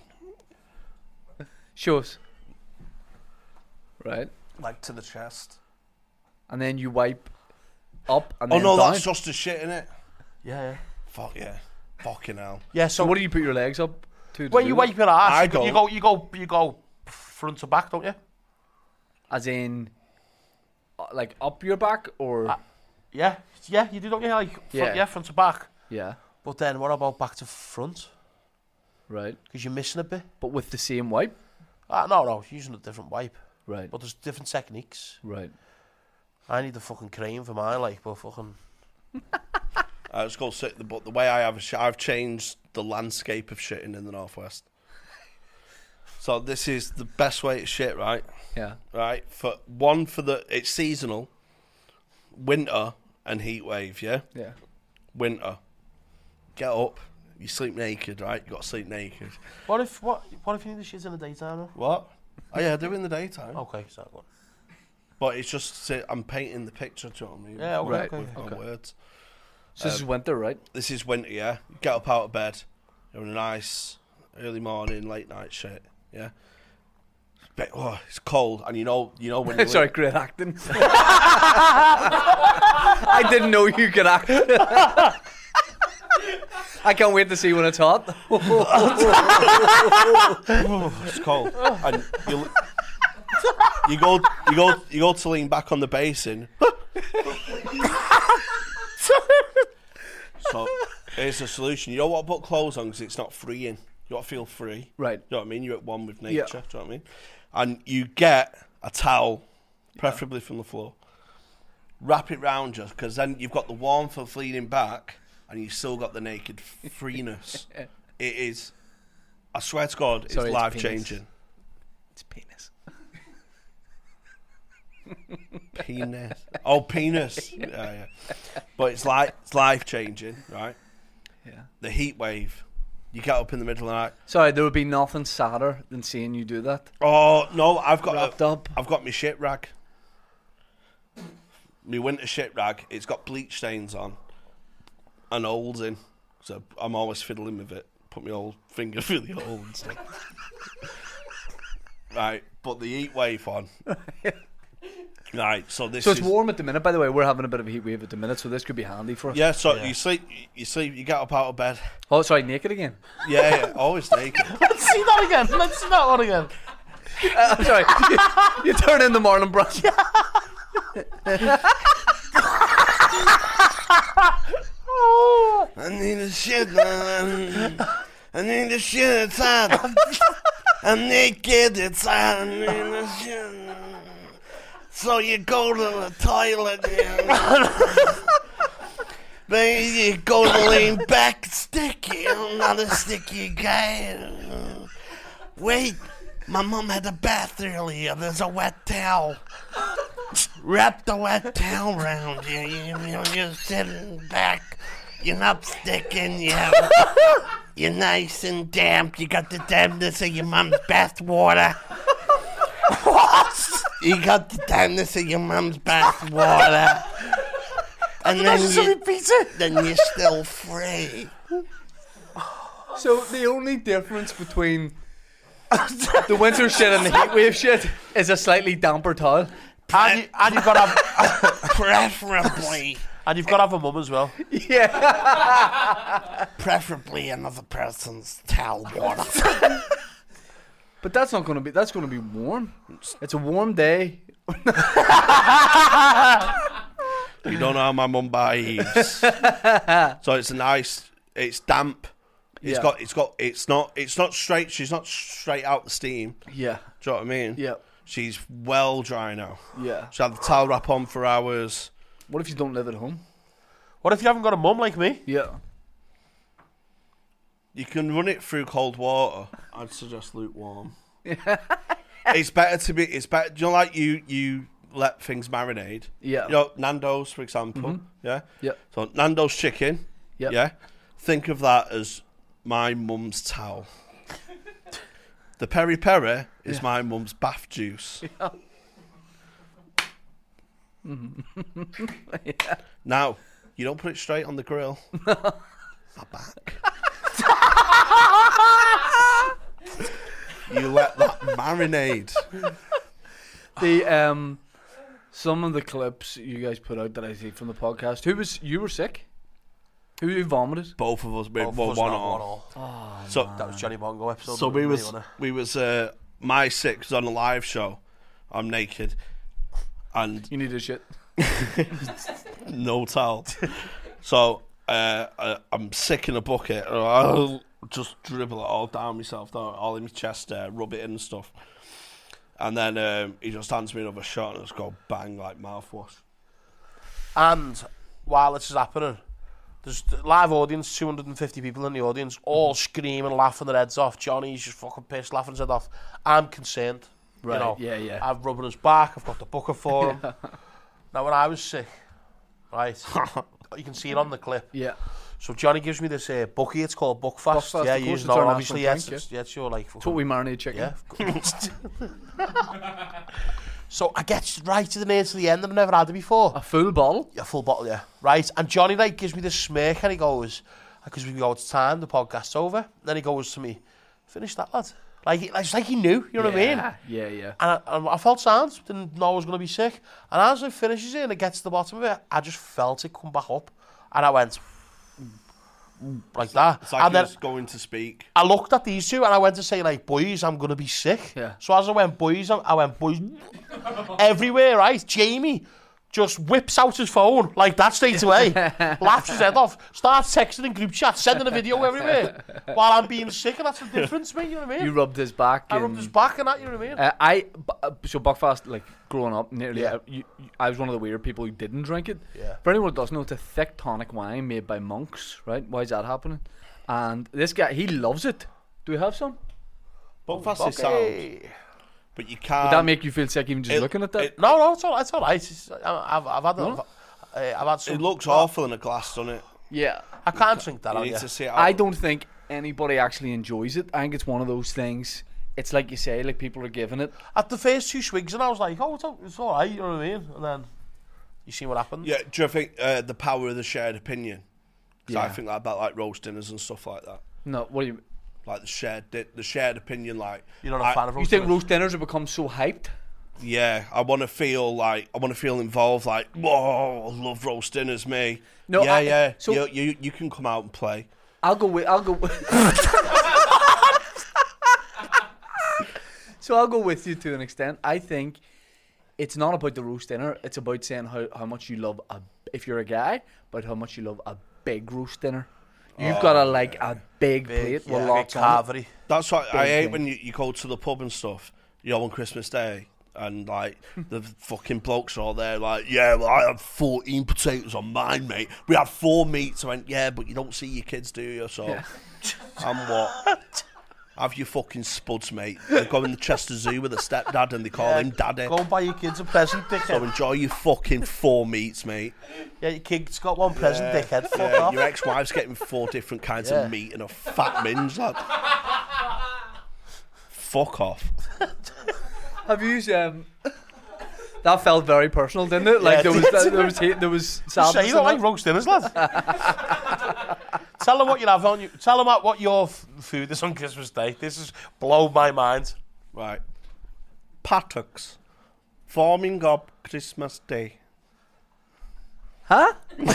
Shows. Right. Like to the chest. And then you wipe up and Oh then no, down. that's just a shit, innit? Yeah, yeah. Fuck yeah. Fucking hell. Yeah. So So, what do you put your legs up to? to when do you it? wipe your ass, I you, go, you don't. go, you go, you go front to back, don't you? As in, uh, like up your back or Uh, Yeah, yeah. You do, don't you? Like front, Yeah. yeah. front to back. yeah. But then what about back to front? Right. Because you're missing a bit. But with the same wipe. Ah, no, no. Using a different wipe. Right. But there's different techniques. Right. I need the fucking crane for mine, like, but fucking. I just go sit. The, but the way I have a shit, I've changed the landscape of shitting in the northwest. So this is the best way to shit, right? Yeah. Right. For one, for the it's seasonal, winter and heat wave. Yeah. Yeah. Winter. Get up. You sleep naked, right? You got to sleep naked. What if what what if you need the shit in the daytime? Though? What? Oh yeah, I do in the daytime. Okay, so good. But it's just say, I'm painting the picture. Do you know what I mean? Yeah, okay, Right. okay. With my Okay. words. So this is winter, right? This is winter, yeah. You get up out of bed. You're in a nice early morning, late night shit, yeah. But, oh, it's cold, and you know, you know when. You Sorry, great acting. I didn't know you could act. I can't wait to see when it's hot. It's cold, and you you go you go you go to lean back on the basin. So here's a solution. You don't want to put clothes on because it's not freeing. You want to feel free. Right. You know what I mean? You're at one with nature. Yeah. Do you know what I mean? And you get a towel, preferably from the floor. Wrap it round you, because then you've got the warmth of leaning back, and you've still got the naked freeness. It is, I swear to God, it's Sorry, it's life penis. changing. It's penis. Penis. Oh, penis. Yeah, yeah. But it's like it's life changing, right? Yeah. The heat wave. You get up in the middle of the night. Sorry, there would be nothing sadder than seeing you do that. Oh no, I've got Wrapped a, up. I've got my shit rag. My winter shit rag. It's got bleach stains on and holes in, so I'm always fiddling with it. Put my old finger through the hole and stuff. Right, but the heat wave on. Right, so this So is it's warm at the minute, by the way. We're having a bit of a heat wave at the minute, so this could be handy for us. yeah. So Yeah. you sleep, you sleep, you get up out of bed. Oh, sorry, naked again. Yeah, yeah, always naked. Let's see that again. Let's see that one again. Uh, I'm sorry. You, you turn in the Marlon Brando. I need a shit, man. I need a shit inside. I'm naked inside. I need a shit. So you go to the toilet, yeah. Baby, you go to lean back, sticky. I'm not a sticky guy. Wait, my mom had a bath earlier. There's a wet towel. Wrap the wet towel around you. you you're just sitting back. You're not sticking. You're, you're nice and damp. You got the dampness of your mom's bath water. What? You got the dampness of your mom's bath water. And then, you, then you're still free. So the only difference between the winter shit and the heat wave shit is a slightly damper towel. And, you, and you've got to have, Preferably. and you've got to have a mum as well. Yeah. Preferably another person's towel water. But that's not going to be, that's going to be warm. It's a warm day. You don't know how my mum behaves. So it's a nice, it's damp. It's Yeah. got, it's got, it's not, it's not straight. She's not straight out the steam. Yeah. Do you know what I mean? Yeah. She's well dry now. Yeah. She had the towel wrap on for hours. What if you don't live at home? What if you haven't got a mum like me? Yeah. You can run it through cold water. I'd suggest lukewarm. It's better to be. It's better. You know, like you, you let things marinate. Yeah. You know, Nando's, for example. Yeah. Yeah. So Nando's chicken. Yep. Yeah. Think of that as my mum's towel. The peri peri is Yeah. my mum's bath juice. Yeah. Now, you don't put it straight on the grill. My back. You let that marinate. The um, some of the clips you guys put out that I see from the podcast. Who was you were sick? Who you vomited? Both of us, we Both were of us one not all. one all. So, That was Johnny Bongo episode. so we wasn't it, was wasn't we was uh, my six was on a live show. I'm naked, and You need a shit. no towel. So uh, I, I'm sick in a bucket. And I'll just dribble it all down myself, down, all in my chest there, rub it in and stuff. And then um, he just hands me another shot and it's go bang like mouthwash. And while this is happening, There's a live audience, two hundred fifty people in the audience, all screaming, laughing their heads off. Johnny's just fucking pissed, laughing his head off. I'm concerned. Right, You know, yeah, yeah. I'm rubbing his back. I've got the booker for him. Now, when I was sick, right, you can see it on the clip. Yeah. So Johnny gives me this uh, bookie. It's called Buckfast. Buckfast, yeah, of you course, know, it's our obviously, yeah, national it's, drink, yeah, it's your like. That's what we marinate chicken. Yeah. So I get right to the near to the end. I've never had it before. A full bottle? A full bottle, yeah. Right, and Johnny like gives me this smirk, and he goes, because we go, it's time, the podcast's over. Then he goes to me, finish that, lad. Like, it's like he knew, you know what I mean? Yeah, yeah. And I, and I felt sound, didn't know I was going to be sick. And as it finishes it and it gets to the bottom of it, I just felt it come back up. And I went, like that. It's like and he then was going to speak. I looked at these two and I went to say, like, boys, I'm going to be sick. Yeah. So as I went, boys, I went, boys, everywhere, right? Jamie just whips out his phone like that straight away, laughs his head off, starts texting in group chat, sending a video everywhere while I'm being sick, and that's the difference, mate, you know what I mean? You rubbed his back. I and, rubbed his back and that, you know what I mean? Uh, I bu- uh, so Buckfast, like growing up, nearly, Yeah. uh, you, you, I was one of the weird people who didn't drink it. Yeah. For anyone who doesn't know, it's a thick tonic wine made by monks, right? Why is that happening? And this guy, he loves it. Do we have some? Buckfast is sound, Okay. but you can't. Would that make you feel sick even just it- looking at that? it- No, no, it's all, it's all right. It's, I- I've, I've had, No? I've, uh, I've had some. It looks awful in a glass, doesn't it? yeah. I can't drink that You out need yeah. to see it out. I don't think anybody actually enjoys it. I think it's one of those things. It's like you say, like people are giving it. At the first two swigs, and I was like, oh, it's all, it's all right, you know what I mean? And then you see what happens. Yeah, do you think uh, the power of the shared opinion? 'Cause I Yeah. think that about like roast dinners and stuff like that. No, what do you? Like the shared, di- the shared opinion. Like You're not a I- fan of You roast think dinners? roast dinners have become so hyped? Yeah, I want to feel like I want to feel involved. Like, whoa, I love roast dinners, me. No, yeah, I- yeah. so- you, you you can come out and play. I'll go with. I'll go. With so I'll go with you to an extent. I think it's not about the roast dinner. It's about saying how, how much you love a. If you're a guy, but how much you love a big roast dinner. You've got to like a big, plate yeah, with like lots on it. carvery. That's what I Big hate thing. when you, you go to the pub and stuff. You know, on Christmas Day, and like the fucking blokes are all there, like, yeah, well, I had fourteen potatoes on mine, mate. We had four meats. I went, yeah, but you don't see your kids, do you? So, Yeah. I'm what? Have your fucking spuds, mate. They go in the Chester Zoo with a stepdad, and they call Yeah, him daddy. Go and buy your kids a present, So dickhead. enjoy your fucking four meats, mate. Yeah, your kid's got one present, dickhead. Fuck Yeah, off. your ex-wife's getting four different kinds Yeah. of meat and a fat minge, lad. Fuck off. Have you um? That felt very personal, didn't it? Like Yeah, there it was did. there was hate, there was Say sadness. you don't in like it. roast dinners, lad. Tell them what you have on you. Tell them what what your f- food is on Christmas Day. This has blown my mind. Right. Pattocks. Forming up Christmas Day. Huh?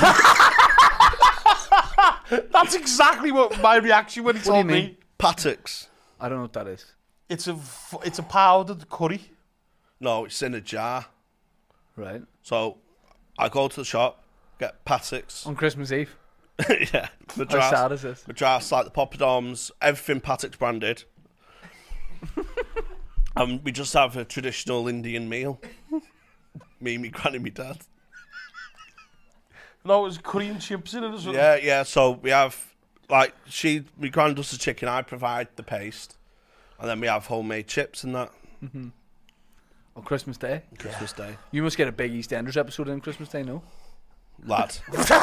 That's exactly what my reaction when he do you told mean? me. Pattocks. I don't know what that is. It's a f- it's a powdered curry. No, it's in a jar. Right. So, I go to the shop, get Pattocks. On Christmas Eve. yeah. How Madras. sad is this? Madras, like the poppadoms, everything Pattocks branded. And we just have a traditional Indian meal. Me, me granny, me dad. No, it was curry and chips in it or something. Yeah, yeah. So we have like she, my gran does the chicken. I provide the paste, and then we have homemade chips and that. On Christmas Day. Christmas Day, You must get a big EastEnders episode on Christmas Day, no? lad.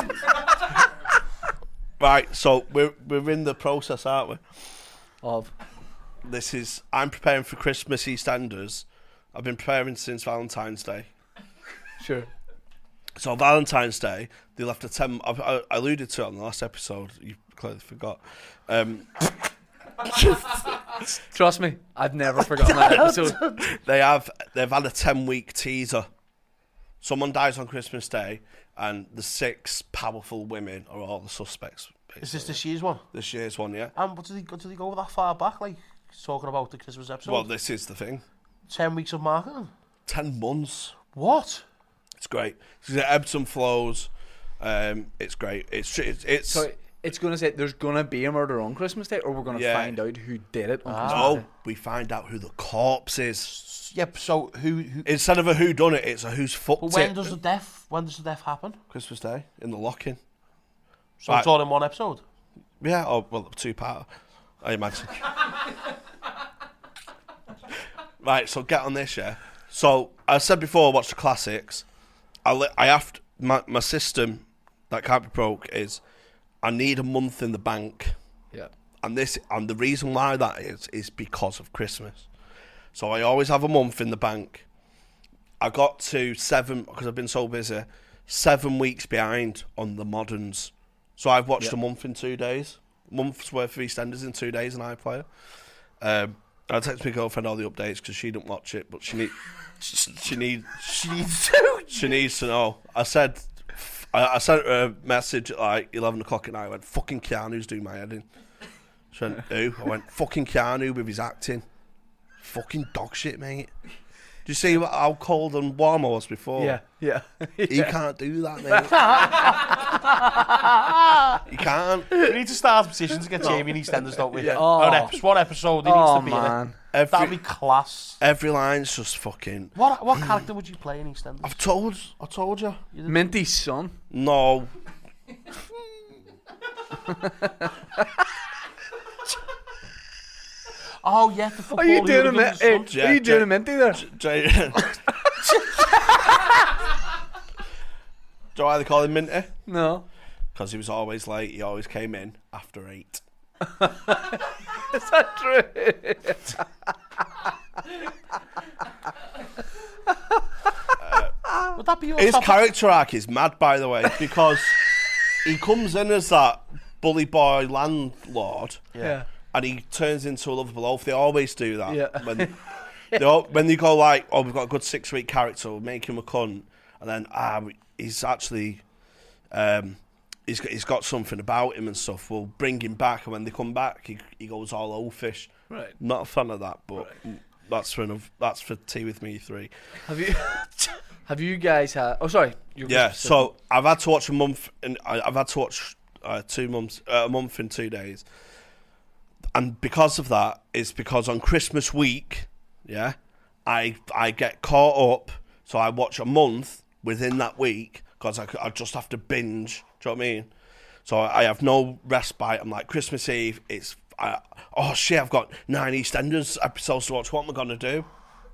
Right. So we're we're in the process, aren't we? Of. This is I'm preparing for Christmas EastEnders. I've been preparing since Valentine's Day. Sure. So Valentine's Day, they left a ten. I, I alluded to it on the last episode. You clearly forgot. Um, Trust me, I've never forgotten that episode. they have they've had a ten week teaser. Someone dies on Christmas Day, and the six powerful women are all the suspects. Is this this year's one? This year's one? Yeah. And but did he, did he go that far back? Like talking about the Christmas episode? Well, this is the thing. Ten weeks of marketing. Ten months. What? It's great. It's ebbs and flows. Um, it's great. It's it's, it's So it's going to say there's going to be a murder on Christmas Day, or we're going to Yeah. find out who did it on Christmas no. Day. We find out who the corpse is. Yep. So who who? Instead of a who done it, it's a who's fucked But when it. does the death? When does the death happen? Christmas Day in the lock-in. So Right. it's all in one episode? Yeah, or, well, two part, I imagine. Right, so get on this, yeah. So, I said before, watch the classics. I, li- I have to, my, my system that can't be broke is I need a month in the bank. Yeah. And this, and the reason why that is, is because of Christmas. So I always have a month in the bank. I got to seven, because I've been so busy, seven weeks behind on the moderns. So I've watched Yep. a month in two days. Month's worth of EastEnders in two days on iPlayer. Um, I text my girlfriend all the updates because she didn't watch it, but she need, she need, She needs to. she needs to know. I said, I, I sent her a message at like eleven o'clock at night. I went, fucking Keanu's doing my head in. She went, who? I went, fucking Keanu with his acting. Fucking dog shit, mate. Do you see what, how cold and warm I was before? Yeah, yeah. He can't do that, mate. He can't. We need to start a petition to get Jamie in EastEnders, don't we? Yeah. Oh. An ep- one episode, he Oh, needs to be in it. man. That'd Every, be class. every line's just fucking... What what character would you play in EastEnders? I've told, I told you. Minty's son. No. Oh, yeah, the football Are you doing a hooligans Min- and hey, stuff. Are you Yeah, doing yeah. a Minty there? Jay... Do you know why they call him Minty? No. Because he was always late. He always came in after eight. Is that true? Would that be your His top- character arc is mad, by the way, because he comes in as that bully boy landlord, Yeah. and he turns into a lovable oaf. They always do that. Yeah. When they, all, when they go like, oh, we've got a good six-week character, we'll make him a cunt, and then ah, we- he's actually, um, he's got, he's got something about him and stuff. We'll bring him back, and when they come back, he he goes all oafish. Right. Not a fan of that, but that's for another, that's for Tea with Me three. Have you Have you guys had? Oh, sorry. You were Yeah, specific. so I've had to watch a month, and I've had to watch uh, two months, uh, a month in two days, and because of that, it's because on Christmas week, yeah, I I get caught up, so I watch a month within that week because I, c- I just have to binge. Do you know what I mean? So I have no respite. I'm like Christmas Eve. It's I, oh shit! I've got nine EastEnders episodes to watch. What am I gonna do?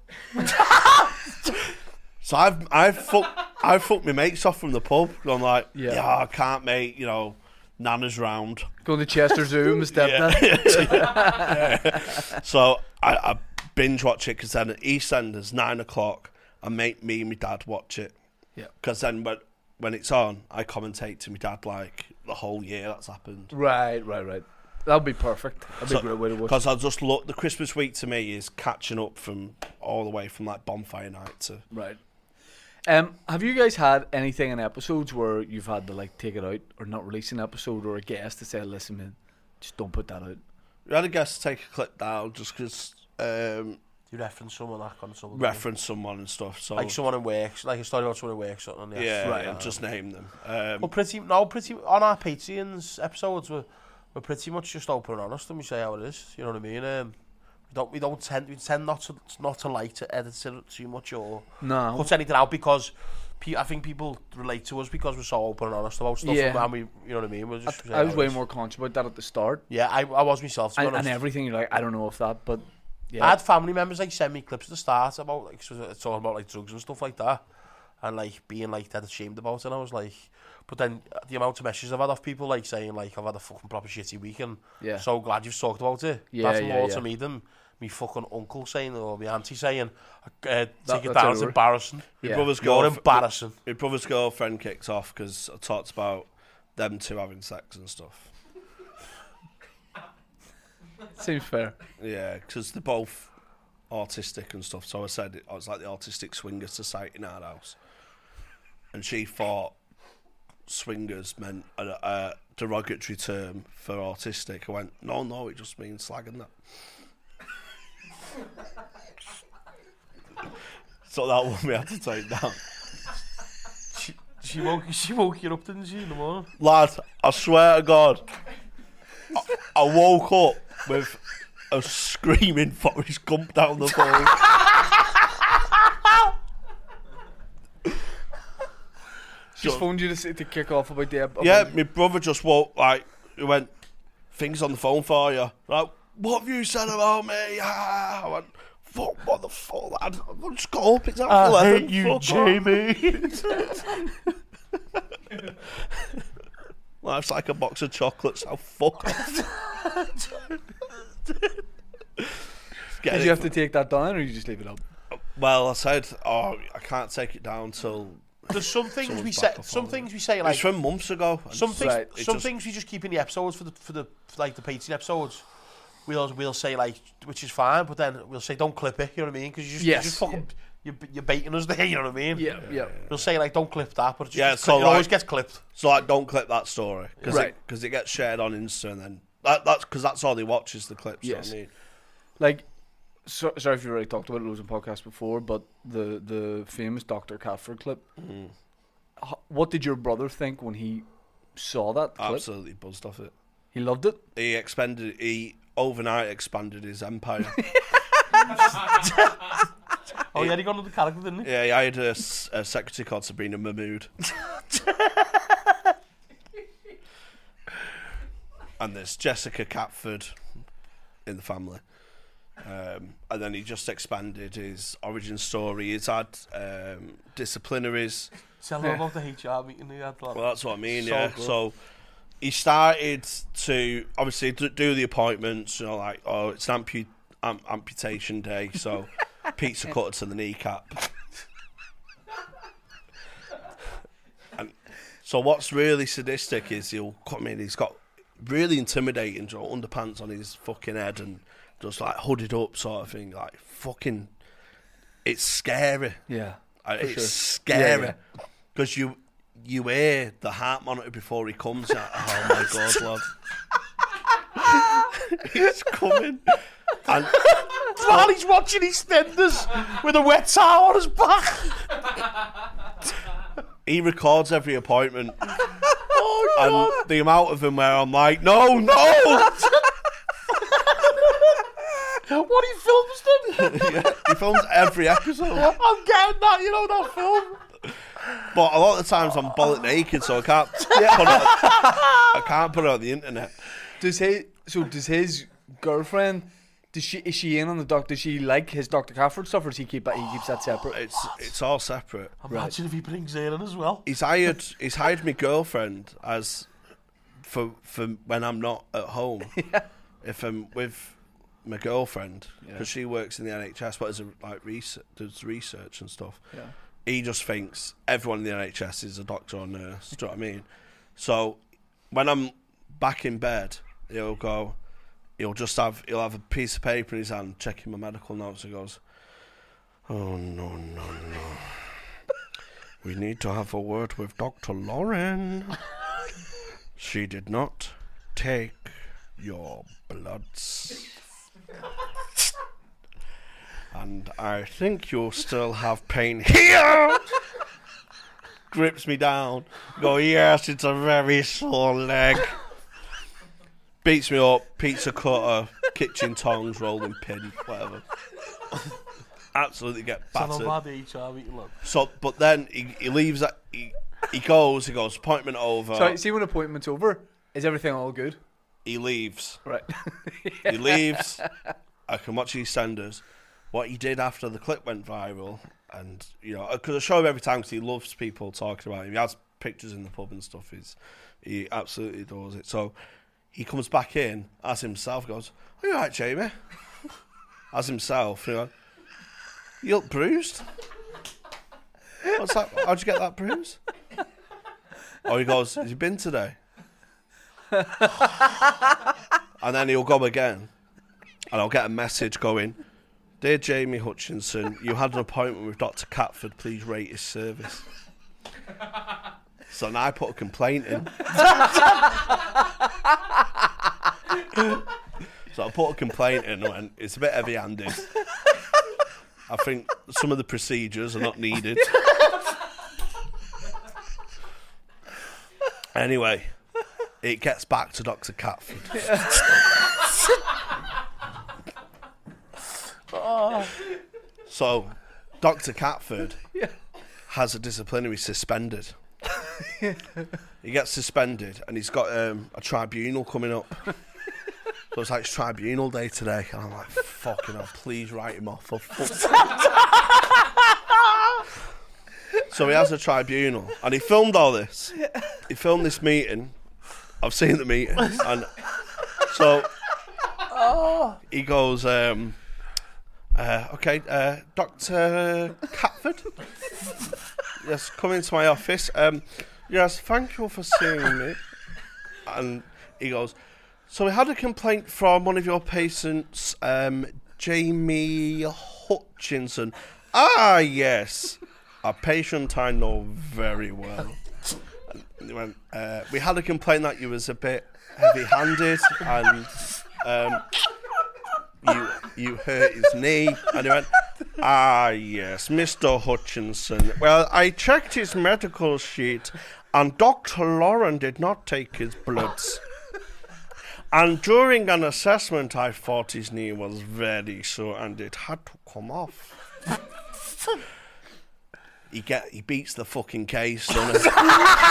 So I've I've fucked I've fucked my mates off from the pub. I'm like, Yeah. yeah, I can't, mate. You know, Nana's round. Going to Chester Zoo, my stepdad. So I, I binge watch it because then at EastEnders nine o'clock, I make me and my dad watch it. Yeah. Because then when when it's on, I commentate to my dad like the whole year that's happened. Right, right, right. That'd be perfect. That'd be a great way to watch. Because I just look, the Christmas week to me is catching up from all the way from like bonfire night to. Right. Um, have you guys had anything in episodes where you've had to like take it out or not release an episode or a guest to say, listen, man, just don't put that out? We had a guest take a clip down just because um, You reference someone that kind of stuff. reference someone and stuff. So Like someone in works, like a story about someone in works, something. Yeah, yeah, Right, and yeah. just name them. Um, Well, pretty no, pretty on our Patreons episodes, we're we're pretty much just open and honest, and we say how it is. You know what I mean? Um, we don't we don't tend we tend not to not to like to edit it too much or No. cut anything out because pe- I think people relate to us because we're so open and honest about stuff. Yeah. And we, you know what I mean? We're just say I was how it way is. more conscious about that at the start. Yeah, I I was myself. To be And, honest. and everything, you're like, I don't know if that, but yeah. I had family members like send me clips at the start about like so it's talking about like drugs and stuff like that, and like being like dead ashamed about it. And I was like, but then uh, the amount of messages I've had off people like saying like I've had a fucking proper shitty week and Yeah. so glad you've talked about it. Yeah, That's yeah, more yeah. to me than me fucking uncle saying or my auntie saying, uh, take that's it down. It's over. embarrassing. my Yeah. brother's You're girlf- embarrassing. My brother's girlfriend kicked off because I talked about them two having sex and stuff. Seems fair. Yeah, because they're both autistic and stuff. So I said it, I was like the Autistic Swingers Society in our house, and she thought swingers meant a, a derogatory term for autistic. I went, no, no, it just means slagging that. So that one we had to take down. She, she woke she woke you up, didn't she, in the morning? Lad, I swear to God, I, I woke up with a screaming Forrest Gump down the phone. Just phoned you to, say- to kick off about the... About Yeah, my brother just woke, like, he went, things on the phone for you. Like, what have you said about me? Ah, I went, fuck, what the fuck? I just got up, it's after eleven. you, Jamie. Life's like a box of chocolates. I'll fuck off. Did you have to take that down, or you just leave it up? Well, I said, oh, I can't take it down till... There's some things Someone's we back say. up Some on things we say It's like from months ago. some things. Right, it Some just- things we just keep in the episodes for the for the for like the Patreon episodes. We'll we'll say like, which is fine, but then we'll say don't clip it. You know what I mean? Because you just Yes, you just fucking you're, you're baiting us there. You know what I mean? Yeah, yeah. We'll say like don't clip that, but it, just, Yeah, just so cli- it always like- gets clipped. So, like, don't clip that story. Cause Right. it, Because it gets shared on Insta and then... That, that's because that's all they watch is the clips. You know Yes. what I mean? Like, so, sorry if you already talked about it loads in podcasts before, but the, the famous Doctor Catford clip, Mm. h- what did your brother think when he saw that clip? Absolutely buzzed off it. He loved it? He expanded... He overnight expanded his empire. Oh yeah, he got another character, didn't he? Yeah, I had a, s- a secretary called Sabrina Mahmood. And there's Jessica Catford in the family. Um, and then he just expanded his origin story. He's had um, disciplinaries. Tell him about the H R meeting he had. Like. Well, that's what I mean, So yeah. good. So he started to obviously d- do the appointments, you know, like, oh, it's an ampu- am- amputation day, so pizza cutter to the kneecap. And so what's really sadistic is he'll come in, he's got really intimidating you know, underpants on his fucking head and just like hooded up sort of thing, like fucking, it's scary. Yeah. Uh, it's sure. scary Yeah, because you you hear the heart monitor before he comes. Like, oh my god, lad, he's coming, and While he's watching EastEnders with a wet towel on his back. he records every appointment. Oh, and the amount of them where I'm like, no, no. What he films them. Yeah, he films every episode, I'm getting that, you know, that film. but a lot of the times I'm bollock naked, so I can't. Put it on, I can't put it on the internet. Does he, so does his girlfriend, does she, is she in on the doc, does she like his Doctor Catford stuff, or does he keep that, he keeps that separate? It's it's all separate. Imagine if he brings her in as well. He's hired he's hired my girlfriend as for for when I'm not at home. If I'm with my girlfriend, because Yeah. she works in the N H S, but as a like research, does research and stuff. Yeah. He just thinks everyone in the N H S is a doctor or nurse. Do you know what I mean? So when I'm back in bed, he'll go. He'll just have he'll have a piece of paper in his hand, checking my medical notes. He goes, "Oh no no no! We need to have a word with Doctor Lauren. She did not take your bloods, and I think you'll still have pain here." Grips me down. Go, yes, it's a very sore leg. Beats me up, pizza cutter, kitchen tongs, rolling pin, whatever. Absolutely get So battered. no bad H R meeting, lad. So, but then he, he leaves. That he, he goes. He goes. Appointment over. So, see when appointment's over, is everything all good? He leaves. Right. He leaves. I can watch EastEnders. What he did after the clip went viral, and you know, because I show him every time because he loves people talking about him. He has pictures in the pub and stuff. He's he absolutely adores it. So he comes back in as himself. Goes, "Are you all right, Jamie?" As himself, you know. You look bruised. What's that? How'd you get that bruise? Oh, he goes, has he been today? And then he'll go again. And I'll get a message going, "Dear Jamie Hutchinson, you had an appointment with Doctor Catford. Please rate his service." So now I put a complaint in. So I put a complaint in and went, it's a bit heavy-handed. I think some of the procedures are not needed. Anyway, it gets back to Doctor Catford. So, Doctor Catford has a disciplinary suspended he gets suspended, and he's got um, a tribunal coming up. So it's like it's tribunal day today, and I'm like, fucking hell, please write him off for fuck's sake. So he has a tribunal, and he filmed all this. He filmed this meeting. I've seen the meeting, and so he goes, um, uh, okay, uh, Doctor Catford, yes, come into my office. Um, yes, thank you for seeing me. And he goes, so we had a complaint from one of your patients, um, Jamie Hutchinson. Ah, yes, a patient I know very well. And he went, uh, we had a complaint that you was a bit heavy-handed and um, you you hurt his knee. And he went, ah, yes, Mister Hutchinson. Well, I checked his medical sheet and Doctor Lauren did not take his bloods. And during an assessment, I thought his knee was very sore and it had to come off. He get he beats the fucking case, doesn't he?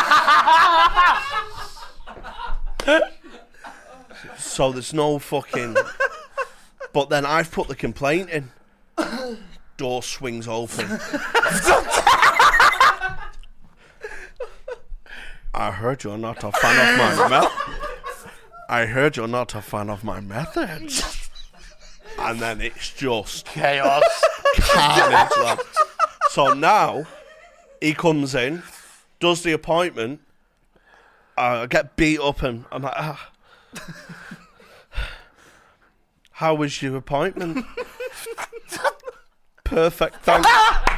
So there's no fucking. But then I've put the complaint in. Door swings open. I heard you're not a fan of my method. I heard you're not a fan of my methods. And then it's just Chaos. carnage, lad. So now he comes in, does the appointment. I get beat up, and I'm like, ah. How was your appointment? Perfect, thanks.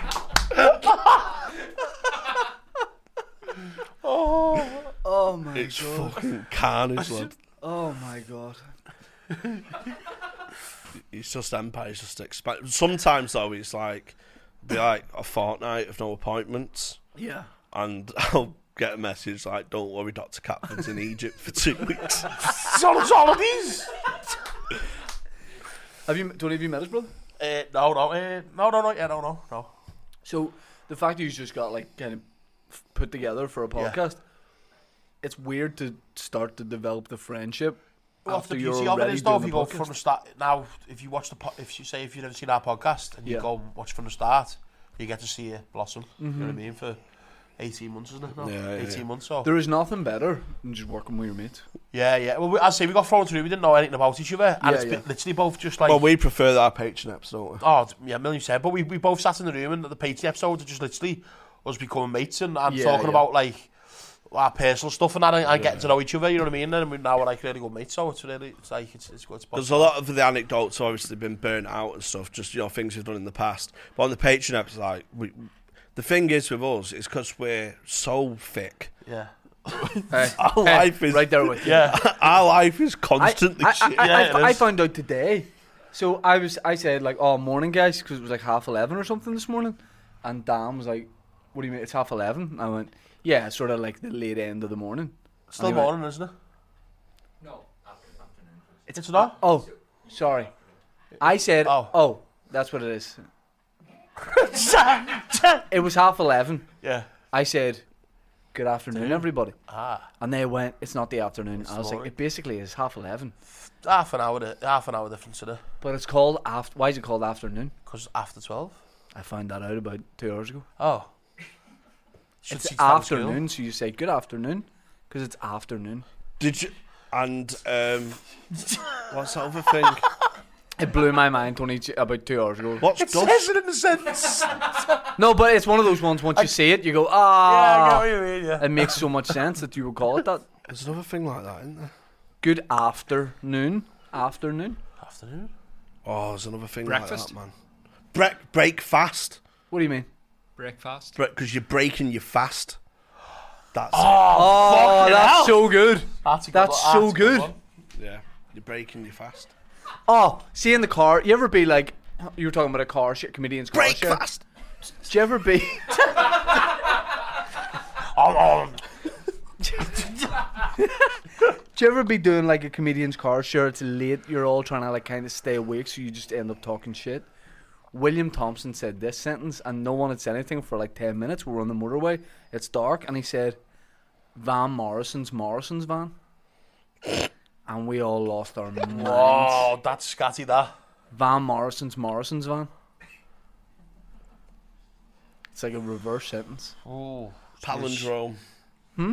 Oh, oh my It's god. fucking carnage, lad. Oh my god. It's just Empire's just expect. Sometimes though, it's like be like a fortnight of no appointments, Yeah. and I'll get a message like, "Don't worry, Doctor Catford's in Egypt for two weeks." It's on his holidays. Have you? Tony, have you met his brother? Uh, no, no, uh, no, no, no, yeah, no, no, no. So the fact that you just got like kind of f- put together for a Yeah. podcast, it's weird to start to develop the friendship Well, after the you're beauty of it already is though, doing if the you go podcast. from the start, now, if you watch the, po- if you say if you've never seen our podcast and you Yeah. go and watch from the start, you get to see it blossom. Mm-hmm. You know what I mean? For eighteen months, isn't it? No? Yeah, yeah, eighteen yeah. months. So There is nothing better than just working with your mates. yeah, yeah. Well, we, I say we got thrown through. We didn't know anything about each other, and Yeah, it's yeah. been literally both just like. Well, we prefer our Patreon episode, don't we? Oh, yeah, a million percent. But we, we both sat in the room and the Patreon episode are just literally us becoming mates and, and Yeah, talking yeah. about like our personal stuff and that and, and getting to know each other, you know what I mean? And we now we're like really good mates, so it's really, it's like, it's, it's good. It's There's a lot of the anecdotes have obviously been burnt out and stuff, just, you know, things we've done in the past. But on the Patreon episode, like, we, the thing is with us, is because we're so thick. Yeah. Hey, Our hey, life is right there with you. Yeah. Our life is I, constantly I, shit. I, Yeah, I, it I is. found out today. So I was, I said like, "Oh, morning, guys," because it was like half eleven or something this morning, and Dan was like, "What do you mean? It's half eleven?" I went, "Yeah, it's sort of like the late end of the morning." Still And he went, morning, isn't it? No, after afternoon. It's not? Oh, sorry. I said, Oh. "Oh, that's what it is." It was half eleven. Yeah. I said, "Good afternoon, everybody," Ah. and they went, "It's not the afternoon." It's I was like, morning. "It basically is half eleven, Half an hour, di- half an hour difference in it. but it's called after. Why is it called afternoon?" Because after twelve. I found that out about two hours ago. Oh. Should It's teach that in school. afternoon, so you say good afternoon because it's afternoon. Did you... And, um... what's that other thing? It blew my mind, Tony, t- about two hours ago. What's It dust? says it in the sentence. No, but it's one of those ones. Once you see it, you go, Yeah, I get ah. what you mean, yeah. It makes so much sense that you would call it that. There's another thing like that, isn't there? Good afternoon. Afternoon. Afternoon. Oh, there's another thing Breakfast? like that, man. Break, break fast. What do you mean? Breakfast. Because you're breaking your fast. That's Oh, fucking that's hell. so good. That's, a good That's one. so That's a good. one. it. Yeah. You're breaking your fast. Oh, see in the car, you ever be like, you were talking about a car share, comedian's car Break share. fast! Do you ever be, Oh, oh. do you ever be doing like a comedian's car share? It's late, you're all trying to like kind of stay awake, so you just end up talking shit. William Thompson said this sentence, and no one had said anything for like ten minutes. We were on the motorway, it's dark, and he said, Van Morrison's Morrison's van. And we all lost our minds. Oh, that's scatty, that. Van Morrison's Morrison's van. It's like a reverse sentence. Ooh. Palindrome. Hmm?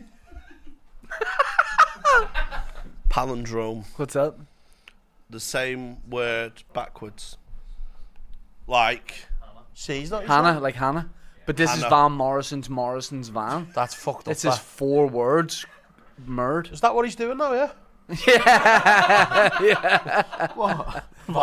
Palindrome. What's that? The same word backwards. Like, See, he's not... he's Hannah, not- like Hannah. But this is Hannah. Van Morrison's Morrison's van. That's fucked up, This is that. four words. Murd. Is that what he's doing now, yeah? What?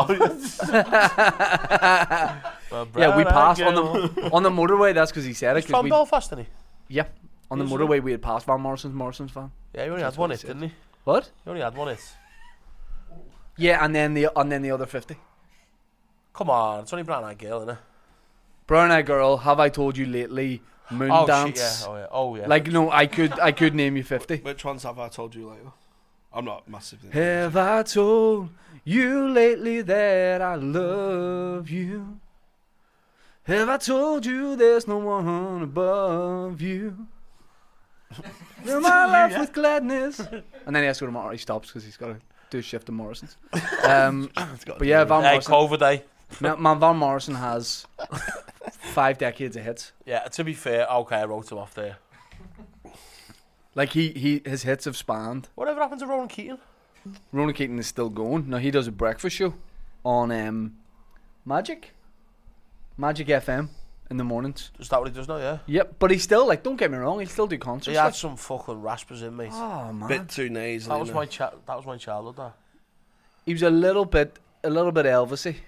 Yeah, we passed on the on the motorway. That's because he said it. He's 'cause from we, Belfast, isn't he? yeah, on the Is he? motorway we had passed Van Morrison's Morrison's van. Yeah, he only had That's one what hit, he said. didn't he? What? He only had one hit. Yeah, and then the and then the other fifty. Come on, it's only Brown Eyed Girl, isn't it? Brown Eyed Girl, have I told you lately? Moon Oh, dance. shit, yeah. Oh, yeah. Oh, yeah. Like no, I could I could name you fifty. which ones have I told you later? I'm not massively. Have I told you lately that I love you? Have I told you there's no one above you? Fill my life with gladness. And then he has to go tomorrow. He stops because he's got to do a shift in Morrison's. Um, but yeah, Van Hey, Morrison. COVID, eh? Man, man, Van Morrison has five decades of hits. Yeah, to be fair, okay, I wrote him off there. Like he, he his hits have spanned. Whatever happened to Ronan Keating? Ronan Keating is still going. Now he does a breakfast show on um, Magic, Magic F M in the mornings. Is that what he does now, yeah? Yep, but he's still like, don't get me wrong, he'll still do concerts. He had like- some fucking raspers in, mate. oh man, Bit too nasally. that was innit? my cha- that was my childhood, that. he was a little bit, a little bit Elvisy.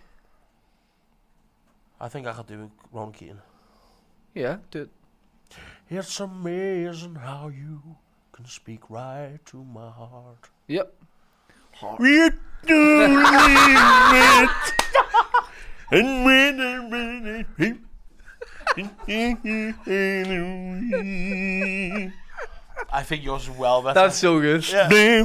I think I could do Ronan Keating. Yeah, do it. It's amazing how you can speak right to my heart. Yep. We do leave it. And when I I think yours is well better. That's so good. Yeah.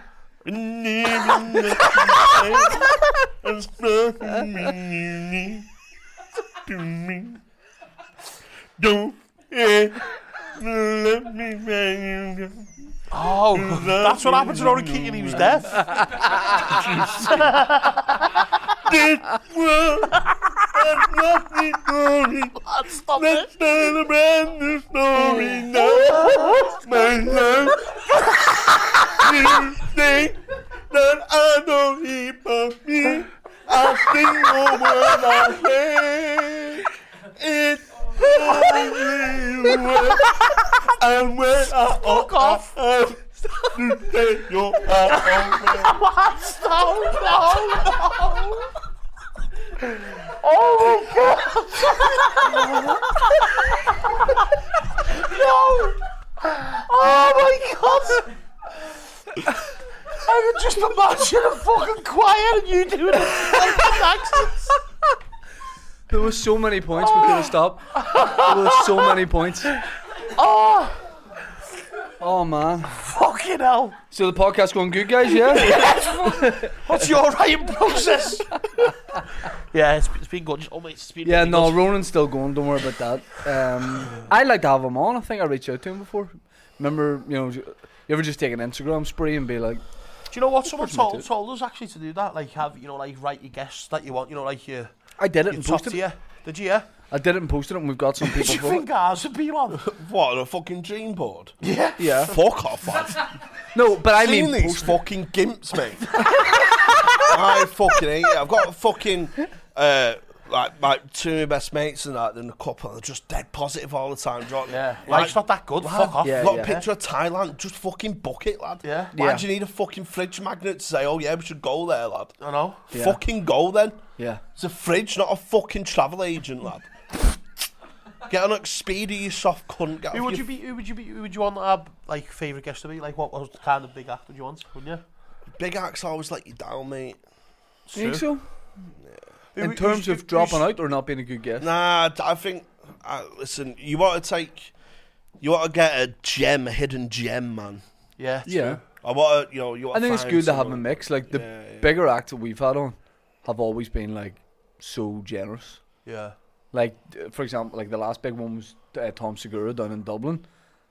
Don't let me bang you. Oh, that's what happened to Ronan Keating. He was deaf. This world has nothing for me. Stop Let's it. tell a brand new story now. My love, you think that I don't hear of me. I sing over my head. It's only way. And when I Fuck off. have to take your eye away. Stop. No, no. Oh my god. No. Oh my god. I can just imagine a fucking choir and you doing fucking accents. There were so many points we could have stopped. There were so many points. Oh, Oh man. fucking hell. So the podcast going good, guys? Yeah. What's your writing process? Yeah, it's, it's been good. Just, oh, mate, it's been Yeah. really No, good. Ronan's still going. Don't worry about that. Um, I'd like to have him on. I think I reached out to him before. Remember, you know, you ever just take an Instagram spree and be like, Do you know what? Someone Push me to told, it. told us actually to do that. Like, have, you know, like, write your guests that you want. You know, like, your, I did it your and top posted it. tier. Did you, yeah? I did it and posted it, and we've got some Did people you for think it. ours would be on? What, a fucking dream board? Yeah. Yeah. Fuck off, lad. No, but I I mean, mean these post- fucking gimps, mate. I fucking hate it. I've got a fucking uh, like my two of my best mates and that, and a couple are just dead positive all the time. Do you know- Yeah. Like, Life's not that good. lad, Fuck off. Yeah, got yeah. a picture of Thailand, just fucking book it, lad. Yeah. Why Yeah. do you need a fucking fridge magnet to say, oh yeah, we should go there, lad? I know. Yeah. Fucking go then. yeah. It's a fridge, not a fucking travel agent, lad. Get on Expedia, you soft cunt. Get Who off would your you be? Who would you be? Who would you want our like favourite guest to be? Like, what was kind of big act would you want? Wouldn't you? big acts always let you down, mate. Think so? Who- In who's- terms of who's- dropping out or not being a good guest? Nah, I think. Uh, listen, you want to take, you want to get a gem, a hidden gem, man. Yeah. Yeah. I want to, you know, you. I Want think it's good to have a mix. Like the Yeah, yeah. bigger acts that we've had on have always been like so generous. Yeah. Like uh, for example, like the last big one was uh, Tom Segura down in Dublin.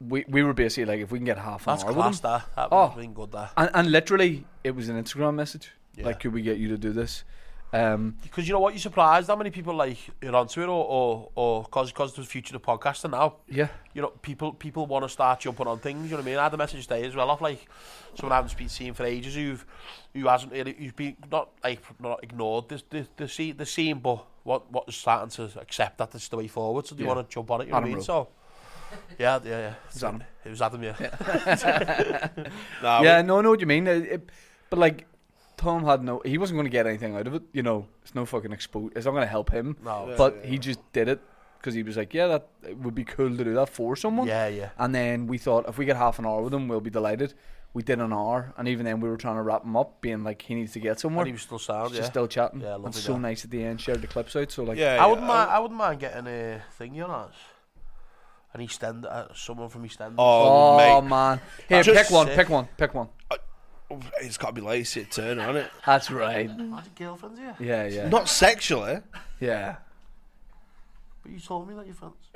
we we were basically like, if we can get half an That's hour with class, him, that. That Oh. would have been good, that. and, and literally it was an Instagram message. Yeah. Like, could we get you to do this? Um, Because you know what, you're surprised how many people like are onto it, or or or because because there's future of podcasting now. yeah, You know, people people want to start jumping on things. You know what I mean? I had a message today as well of like someone I haven't been seeing for ages who've who hasn't really who's been not like not ignored this the the scene the scene, but what what is starting to accept that this is the way forward. So they Yeah. want to jump on it. You know Adam what I mean? Rowe. So yeah, yeah, yeah. It was Adam. It was Adam. Yeah. Nah, yeah, no, I know what you mean. It, it, but like, Tom had no, he wasn't going to get anything out of it. You know, it's no fucking expose. It's not going to help him. No. Yeah. But he just did it because he was like, yeah, that it would be cool to do that for someone. Yeah, yeah. And then we thought, if we get half an hour with him, we'll be delighted. We did an hour, and even then we were trying to wrap him up, being like, he needs to get somewhere. And he was still sound. Just Yeah. still chatting. Yeah, and lovely so that. nice at the end. Shared the clips out. So like, yeah, I yeah. wouldn't mind. I wouldn't mind getting a thing, you know, an EastEnd, uh, someone from EastEnd. Oh, oh mate. man, here, Just pick one, sick. pick one, pick one. It's got to be Lacey Turner, hasn't it? That's right. Imagine girlfriends, yeah. Yeah, yeah, Not sexually. yeah. But you told me that you're friends.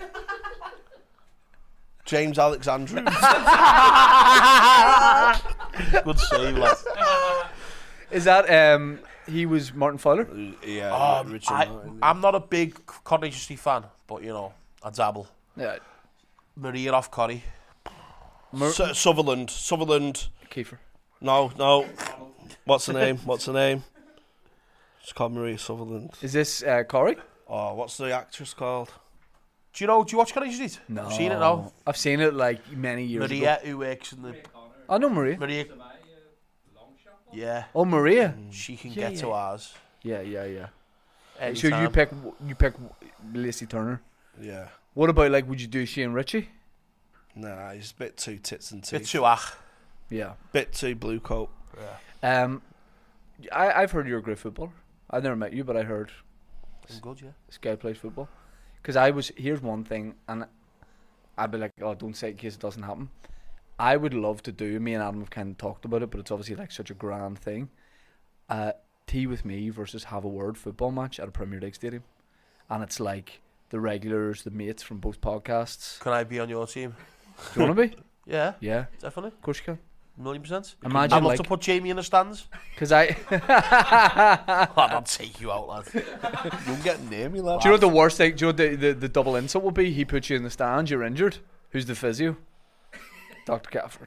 James Alexandru. Good save, lad. Is that um? He was Martin Fowler. yeah, Um, Richard I, Martin. I'm not a big Coronation Street fan, but you know, I dabble. Yeah, Maria off Corrie. Mer- Su- Sutherland. Sutherland. Kiefer. No, no. What's the name? What's the name? It's called Maria Sutherland. Is this uh, Corey? Oh, what's the actress called? Do you know? Do you watch Coronation Street? No, I've seen it now. I've seen it like many years Maria, ago. who works in the I know Maria. Maria. Yeah, Oh, Maria. she can Yeah, get yeah. to ours. Yeah, yeah, yeah. Anytime. So you pick, you pick Lacey Turner. Yeah. What about like? Would you do Shane Ritchie? Nah, he's a bit too tits and Bit teeth. too ach. Yeah. Bit too blue coat. Yeah. Um, I I've heard you're a great footballer. I've never met you, but I heard I'm good, yeah. this guy plays football. Because I was here's one thing, and I'd be like, oh, don't say it in case it doesn't happen. I would love to do. Me and Adam have kind of talked about it, but it's obviously like such a grand thing. Uh, tea with me versus have a word football match at a Premier League stadium, and it's like the regulars, the mates from both podcasts. Can I be on your team? Do you want to be? Yeah, Yeah, definitely. of course you can. Million percent. Imagine I'd love like to put Jamie in the stands. because I. I'd take you out, lad. You'll get near me, lad. Do you know what the worst thing? Do you know what the, the, the double insult will be? He puts you in the stand, you're injured. Who's the physio? Doctor Cafford.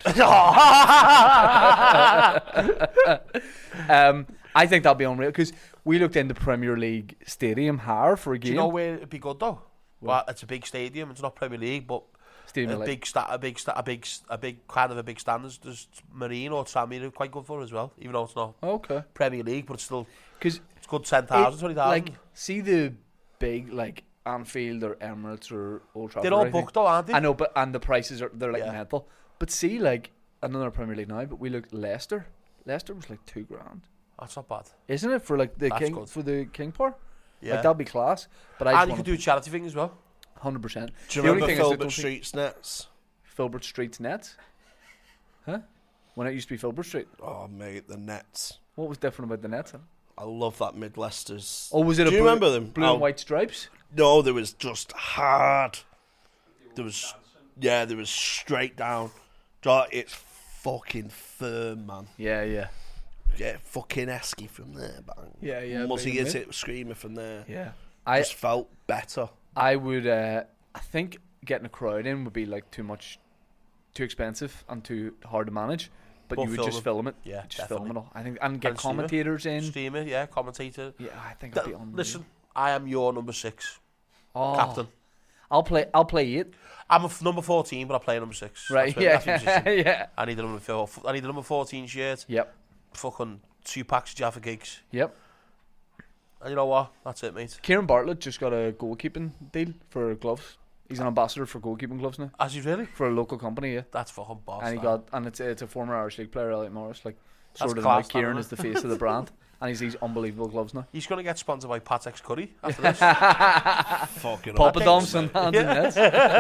um, I think that'll be unreal because we looked into Premier League Stadium hire for a Do game. you know where it'd be good though? Well, it's a big stadium. It's not Premier League, but Stadium a like, big sta- a big sta- a big s- a big kind of a big stand. There's, there's Marine or Tranmere are quite good for as well, even though it's not okay, Premier League, but it's still because it's good ten thousand, twenty thousand. like see the big like Anfield or Emirates or Old Trafford. They're or all anything. booked though, aren't they? I know, but and the prices are they're like Yeah. mental. But see, like another Premier League now, but we looked Leicester. Leicester was like two grand. That's not bad. Isn't it for like the That's king good. for the King Power? Yeah, Like that'd be class. But I and just you want could do a charity thing as well. hundred percent. Do you The only remember thing is I Filbert don't think- Street's nets? Filbert Street's nets, huh? When it used to be Filbert Street, Oh, mate, the nets. what was different about the nets? Huh? I love that mid Leicester's. Oh, was it Do a you blue, remember them? blue Oh, and white stripes? No, there was just hard. There was, yeah, there was straight down. Jo- It's fucking firm, man. Yeah, yeah, Yeah, fucking Esky from there, bang. yeah, yeah. Muzzy big hit mid. it, screamer from there. Yeah, I Just felt better. I would. Uh, I think getting a crowd in would be like too much, too expensive and too hard to manage. But But you would film just it. film it. Yeah, just film definitely. it all. I think and get And stream it. commentators in. Streamer, yeah, commentator. Yeah, I think it'd be Th- unreal. Listen, I am your number six oh, captain. I'll play. I'll play it. I'm a f- number fourteen, but I play number six. Right. That's my- that's my Yeah. position. yeah. I need a number four. I need a number fourteen shirt. Yep. Fucking two packs of Jaffa cakes. Yep. And you know what? That's it, mate. Kieran Bartlett just got a goalkeeping deal for gloves. He's an ambassador for goalkeeping gloves now As you really? for a local company. Yeah. That's fucking boss. And he that. got and it's it's a former Irish League player, Elliot Morris. Like That's sort of class, like Kieran that, is the face of the brand, and he's these unbelievable gloves now. He's going to get sponsored by Patek's Curry after this. Fucking Papa hell. Dom's and hands in nets.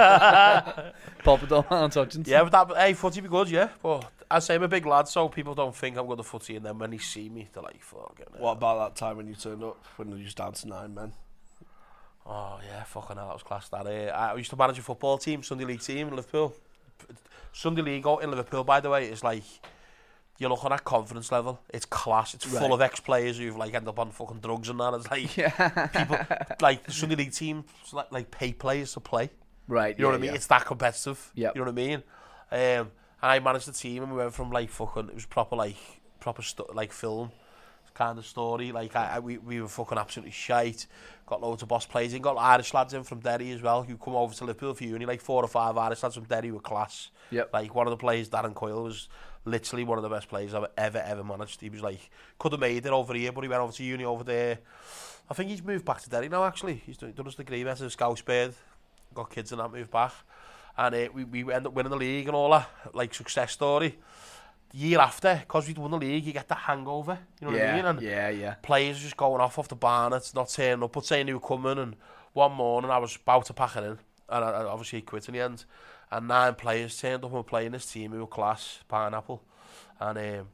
Papa Dom and Hutchinson. Yeah, but that, hey, footy be good, yeah. But I say I'm a big lad, so people don't think I'm good at footy, and then when they see me, they're like, fucking hell. What about that time when you turned up, when you was down to nine men? Oh, yeah, fucking hell, that was class, that. Uh, I used to manage a football team, Sunday League team in Liverpool. Sunday League out in Liverpool, by the way, is like, you're looking at confidence level. It's class. It's full Right. of ex-players who've like ended up on fucking drugs and that. It's like Yeah. people like the Sunday League team like, like pay players to play. Right. You know yeah, what I mean? Yeah. It's that competitive. Yep. You know what I mean? Um, and I managed the team, and we went from like fucking. It was proper like proper sto- like film kind of story. Like I, I we we were fucking absolutely shite. Got loads of boss players in. Got Irish lads in from Derry as well who come over to Liverpool for uni. Like four or five Irish lads from Derry were class. Yep. Like one of the players, Darren Coyle, was literally one of the best players I've ever ever managed. He was like could have made it over here, but he went over to uni over there. I think he's moved back to Derry now. Actually, he's done, done his degree as a Scouse bird. Got kids and that, moved back, and uh, we we ended up winning the league and all that. Like success story. The year after, because we'd won the league, you get the hangover. You know what I mean? Yeah. And Yeah. Yeah. players just going off off the barnet, not turning up, but saying they were coming. And one morning I was about to pack it in, and I, I obviously quit in the end. And nine players turned up and were playing this team who were class, Pineapple. And um,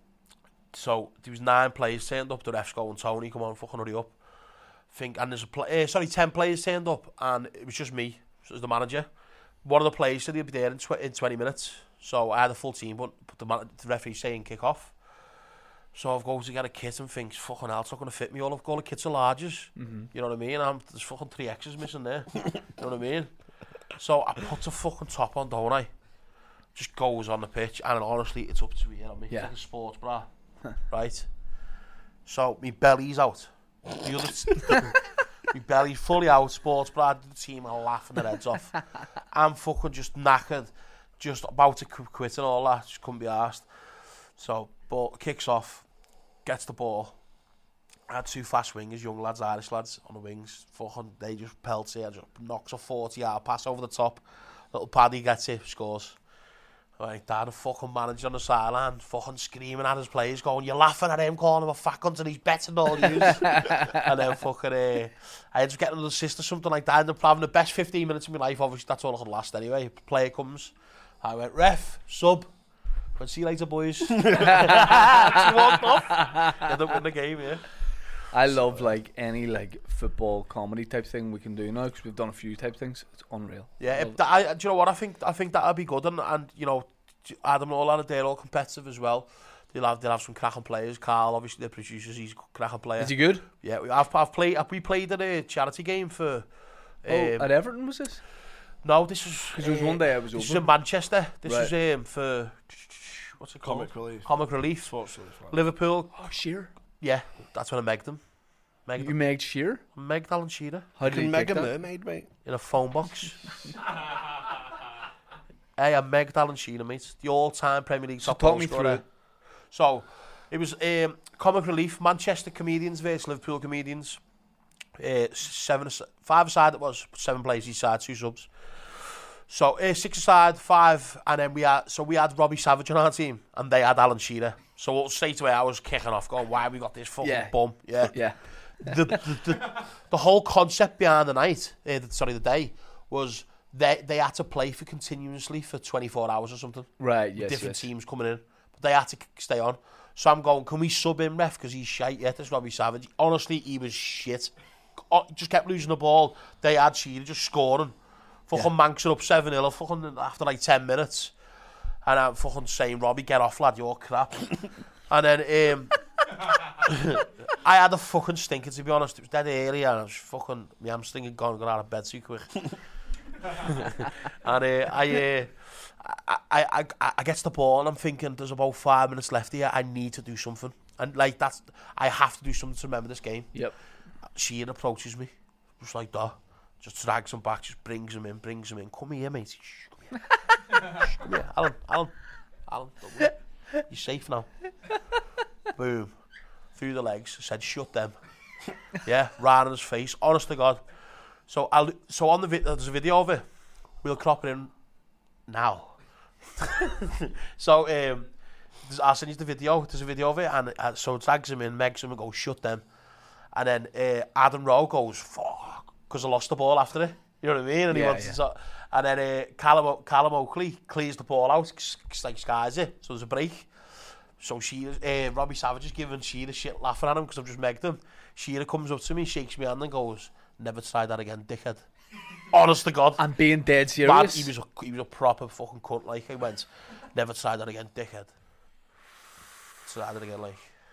so there was nine players turned up. The refs going, Tony, come on, fucking hurry up. Think, and there's a play, uh, sorry, ten players turned up, and it was just me as the manager. One of the players said he'd be there in, tw- in twenty minutes. So I had a full team, but, but the, man- the referee saying kick off. So I've got to get a kit and think, fucking hell, it's not going to fit me. All I've got the kits are larges. Mm-hmm. You know what I mean? I'm, there's fucking three X's missing there. You know what I mean? So I put the fucking top on, don't I? Just goes on the pitch, and honestly, it's up to here on me. Yeah. It's like a sports bra. Right? So my belly's out. The other my belly's fully out, sports bra, the team are laughing their heads off. I'm fucking just knackered, just about to qu- quit and all that, just couldn't be arsed. So, ball kicks off, gets the ball. I had two fast wingers, young lads, Irish lads, on the wings. Fucking, they just pelts it, just knocks a forty yard pass over the top. Little Paddy gets it, scores. Like, dad, a fucking manager on the sideline, fucking screaming at his players, going, you're laughing at him, calling him a fat cunt, and he's better than all you. And then fucking, uh, I ended up getting an assist or something like that. I ended up having the best fifteen minutes of my life, obviously, that's all I could last anyway. Player comes, I went, ref, sub. Went, see you later, boys. She walked off. Ended up winning the game, yeah. I love like any like football comedy type thing we can do now because we've done a few type things. It's unreal. Yeah, Love if that, I, do you know what? I think I think that'd be good, and, and you know, Adam and all that, they're all competitive as well. They'll have they'll have some cracking players. Carl, obviously, the producers, he's a cracking player. Is he good? Yeah, we, I've I've played. We played at a charity game for. Um, Oh, at Everton was this? no, this was Because there was one day I was This was over. in Manchester. This Right. was um, for what's it called? Comic relief. Comic Relief. Sports relief. Right. Liverpool. Oh, Shearer. Yeah, that's when I megged them. Megged You them. megged Shearer? Megged Alan Shearer How did Can he Meg take a that? mermaid, mate? in a phone box. Hey, I megged Alan Shearer, mate. The all-time Premier League So top talk goal me scorer. through it. So, it was um, Comic Relief, Manchester comedians versus Liverpool comedians. Uh, seven, as- five aside it was, seven players each side, two subs. So, uh, six aside, five, and then we had, so we had Robbie Savage on our team, and they had Alan Shearer. So, straight away, I was kicking off, going, why have we got this fucking Yeah. bum? Yeah. Yeah. the, the, the, the whole concept behind the night, uh, the, sorry, the day, was they they had to play for continuously for twenty-four hours or something. Right, With yes, different yes. teams coming in. But they had to k- stay on. So I'm going, can we sub him, ref? Because he's shite. Yeah, this Robbie Savage. Honestly, he was shit. Oh, just kept losing the ball. They had Shearer just scoring. Fucking Yeah. Manx it up seven nil fucking after like ten minutes. And I'm fucking saying, Robbie, get off, lad, you're crap. And then um, I had a fucking stinker, to be honest. It was dead early and I was fucking, my hamstring had gone, got out of bed too quick. And uh, I, uh, I, I, I, I get the ball and I'm thinking, there's about five minutes left here, I need to do something. And like, that's, I have to do something to remember this game. Yep. Sheehan approaches me, just like that. Just drags him back, just brings him in, brings him in. Come here, mate. Shh, come here. Shh, come here. Alan, Alan, Alan, don't worry. You're safe now. Boom. Through the legs. Said, shut them. Yeah, right in his face. Honest to God. So, I'll, so on the vid- there's a video of it. We'll crop it in now. So, um, there's- I'll send you the video. There's a video of it. And uh, so drags him in, megs him and goes, shut them. And then uh, Adam Rowe goes, fuck, because I lost the ball after it. You know what I mean? And he Yeah, wants yeah. to, so, and then uh, Callum, O- Callum Oakley clears the ball out, s- s- like skies it. So there's a break. So she, uh, Robbie Savage is giving Shearer shit, laughing at him because I've just megged him. Shearer comes up to me, shakes me hand and goes, never try that again, dickhead. Honest to God. And being dead Bad, serious. he was a he was a proper fucking cunt. Like I went, never try that again, dickhead. Try that again,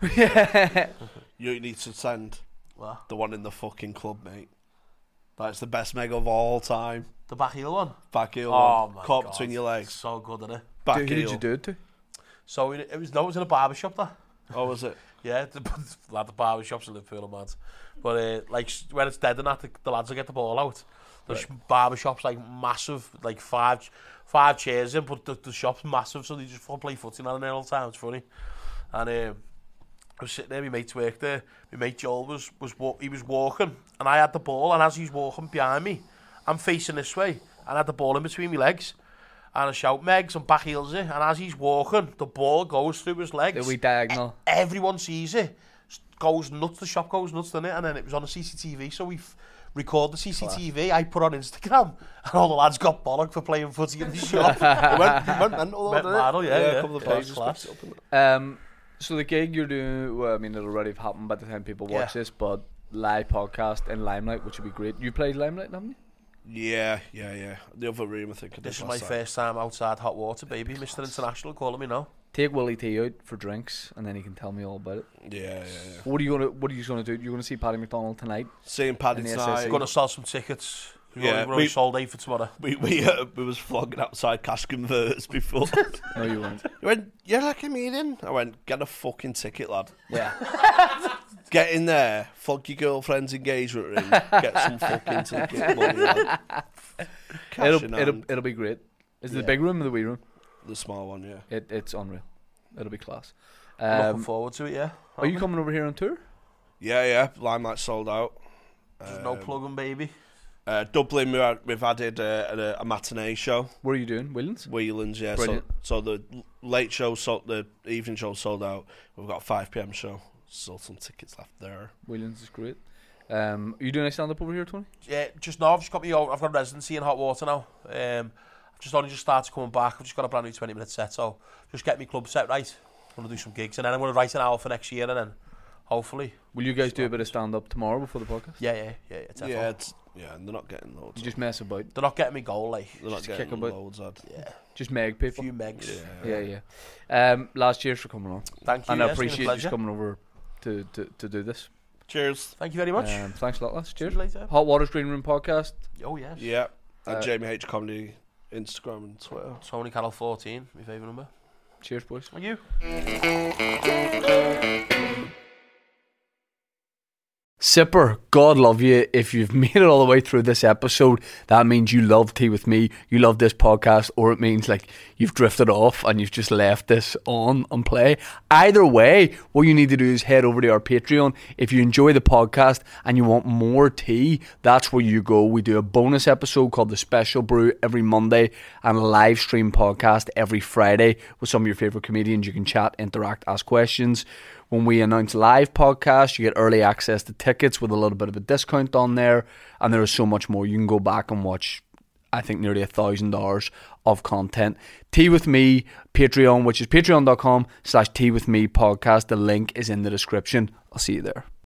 like. You need to send What? the one in the fucking club, mate. That's the best meg of all time. The back heel one. Back heel Oh one. my Caught God. between your legs. So good, isn't it? Back Who heel. did you do it to? So it, it was no, it was in a barber shop. That. Oh, was it? Yeah, the, lad, the barber shops in Liverpool, man. But uh, like when it's dead and that, the, the lads will get the ball out. The Right. sh- barber shop's like massive, like five five chairs in, but the, the shop's massive, so they just fucking play footy in there all the time. It's funny. And um, I was sitting there, my mate's worked there. My mate Joel was was wa- he was walking, and I had the ball, and as he's walking behind me, I'm facing this way, and I had the ball in between my legs. And I shout, Megs, and back heels it. And as he's walking, the ball goes through his legs. The wee diagonal. Everyone sees it, goes nuts, the shop goes nuts, doesn't it? And then it was on the C C T V, so we f- recorded the C C T V, I put on Instagram, and all the lads got bollocked for playing footy in the shop. It went, it went mental, though, Went didn't it? mental, yeah, yeah. A couple of Yeah, players class. just picked it up. Um, so the gig you're doing, well, I mean, it'll already have happened by the time people watch Yeah. this, but live podcast in Limelight, which would be great. You played Limelight, haven't you? Yeah, yeah, yeah. The other room, I think. I did This is last my time. first time outside hot water, baby. Mister International calling me now. Take Willie T out for drinks, and then he can tell me all about it. Yeah, yeah, yeah. What are you gonna What are you gonna do? You're gonna see Paddy McDonald tonight. Seeing Paddy And the tonight. S S E. Going to sell some tickets. We've Yeah, already, we're already we- sold eight for tomorrow. We we, uh, we was flogging outside cash converters before. No, you won't. He went, you're like a meeting? I went, get a fucking ticket, lad. Yeah. Get in there, flog your girlfriend's engagement ring, get some fucking ticket money, lad. Cash it'll in it'll hand. it'll be great. Is it Yeah. the big room or the wee room? The small one, yeah. It it's unreal. It'll be class. Looking Um, forward to it, yeah. are you coming over here on tour? Yeah, yeah, Limelight sold out. There's no Um, plugging, baby. Uh, Dublin, we had, we've added uh, a, a matinee show. What are you doing, Williams? Whelan's, yeah. So, Brilliant. so the late show, sold, the evening show sold out. We've got a five p.m. show. Still some tickets left there. Williams is great. Um, are you doing a stand up over here, Tony? Yeah, just now I've just got me. I've got a residency in hot water now. Um, I've just only just started coming back. I've just got a brand new twenty minute set, so just get me club set right. I'm gonna do some gigs, and then I'm gonna write an hour for next year, and then hopefully, Will you guys do a bit of stand up tomorrow before the podcast? yeah, yeah, yeah, yeah. It's Yeah, it's, yeah, and they're not getting loads. You just mess about. they're not getting me goal, like they're not just getting kick about. loads. Ad. yeah, Just meg a people. few megs. Yeah. Yeah, yeah. Um, last year's for coming on, Thank you. and I yeah, it's been a appreciate you pleasure. coming over to, to, to do this. Cheers. Thank you very much. Um, thanks a lot, lads. See Cheers. you later. Hot Water's Green Room podcast. Oh yes. Yeah. And Uh, Jamie H Comedy, Instagram and Twitter. Tony Carroll fourteen, my favourite number. Cheers, boys. Thank you. Sipper, God love you. If you've made it all the way through this episode, that means you love Tea With Me, you love this podcast, or it means like you've drifted off and you've just left this on and play. Either way, what you need to do is head over to our Patreon. If you enjoy the podcast and you want more tea, that's where you go. We do a bonus episode called The Special Brew every Monday and a live stream podcast every Friday with some of your favourite comedians. You can chat, interact, ask questions. When we announce live podcasts, you get early access to tickets with a little bit of a discount on there. And there is so much more. You can go back and watch, I think, nearly a thousand hours of content. Tea With Me, Patreon, which is patreon.com slash Tea With Me podcast. The link is in the description. I'll see you there.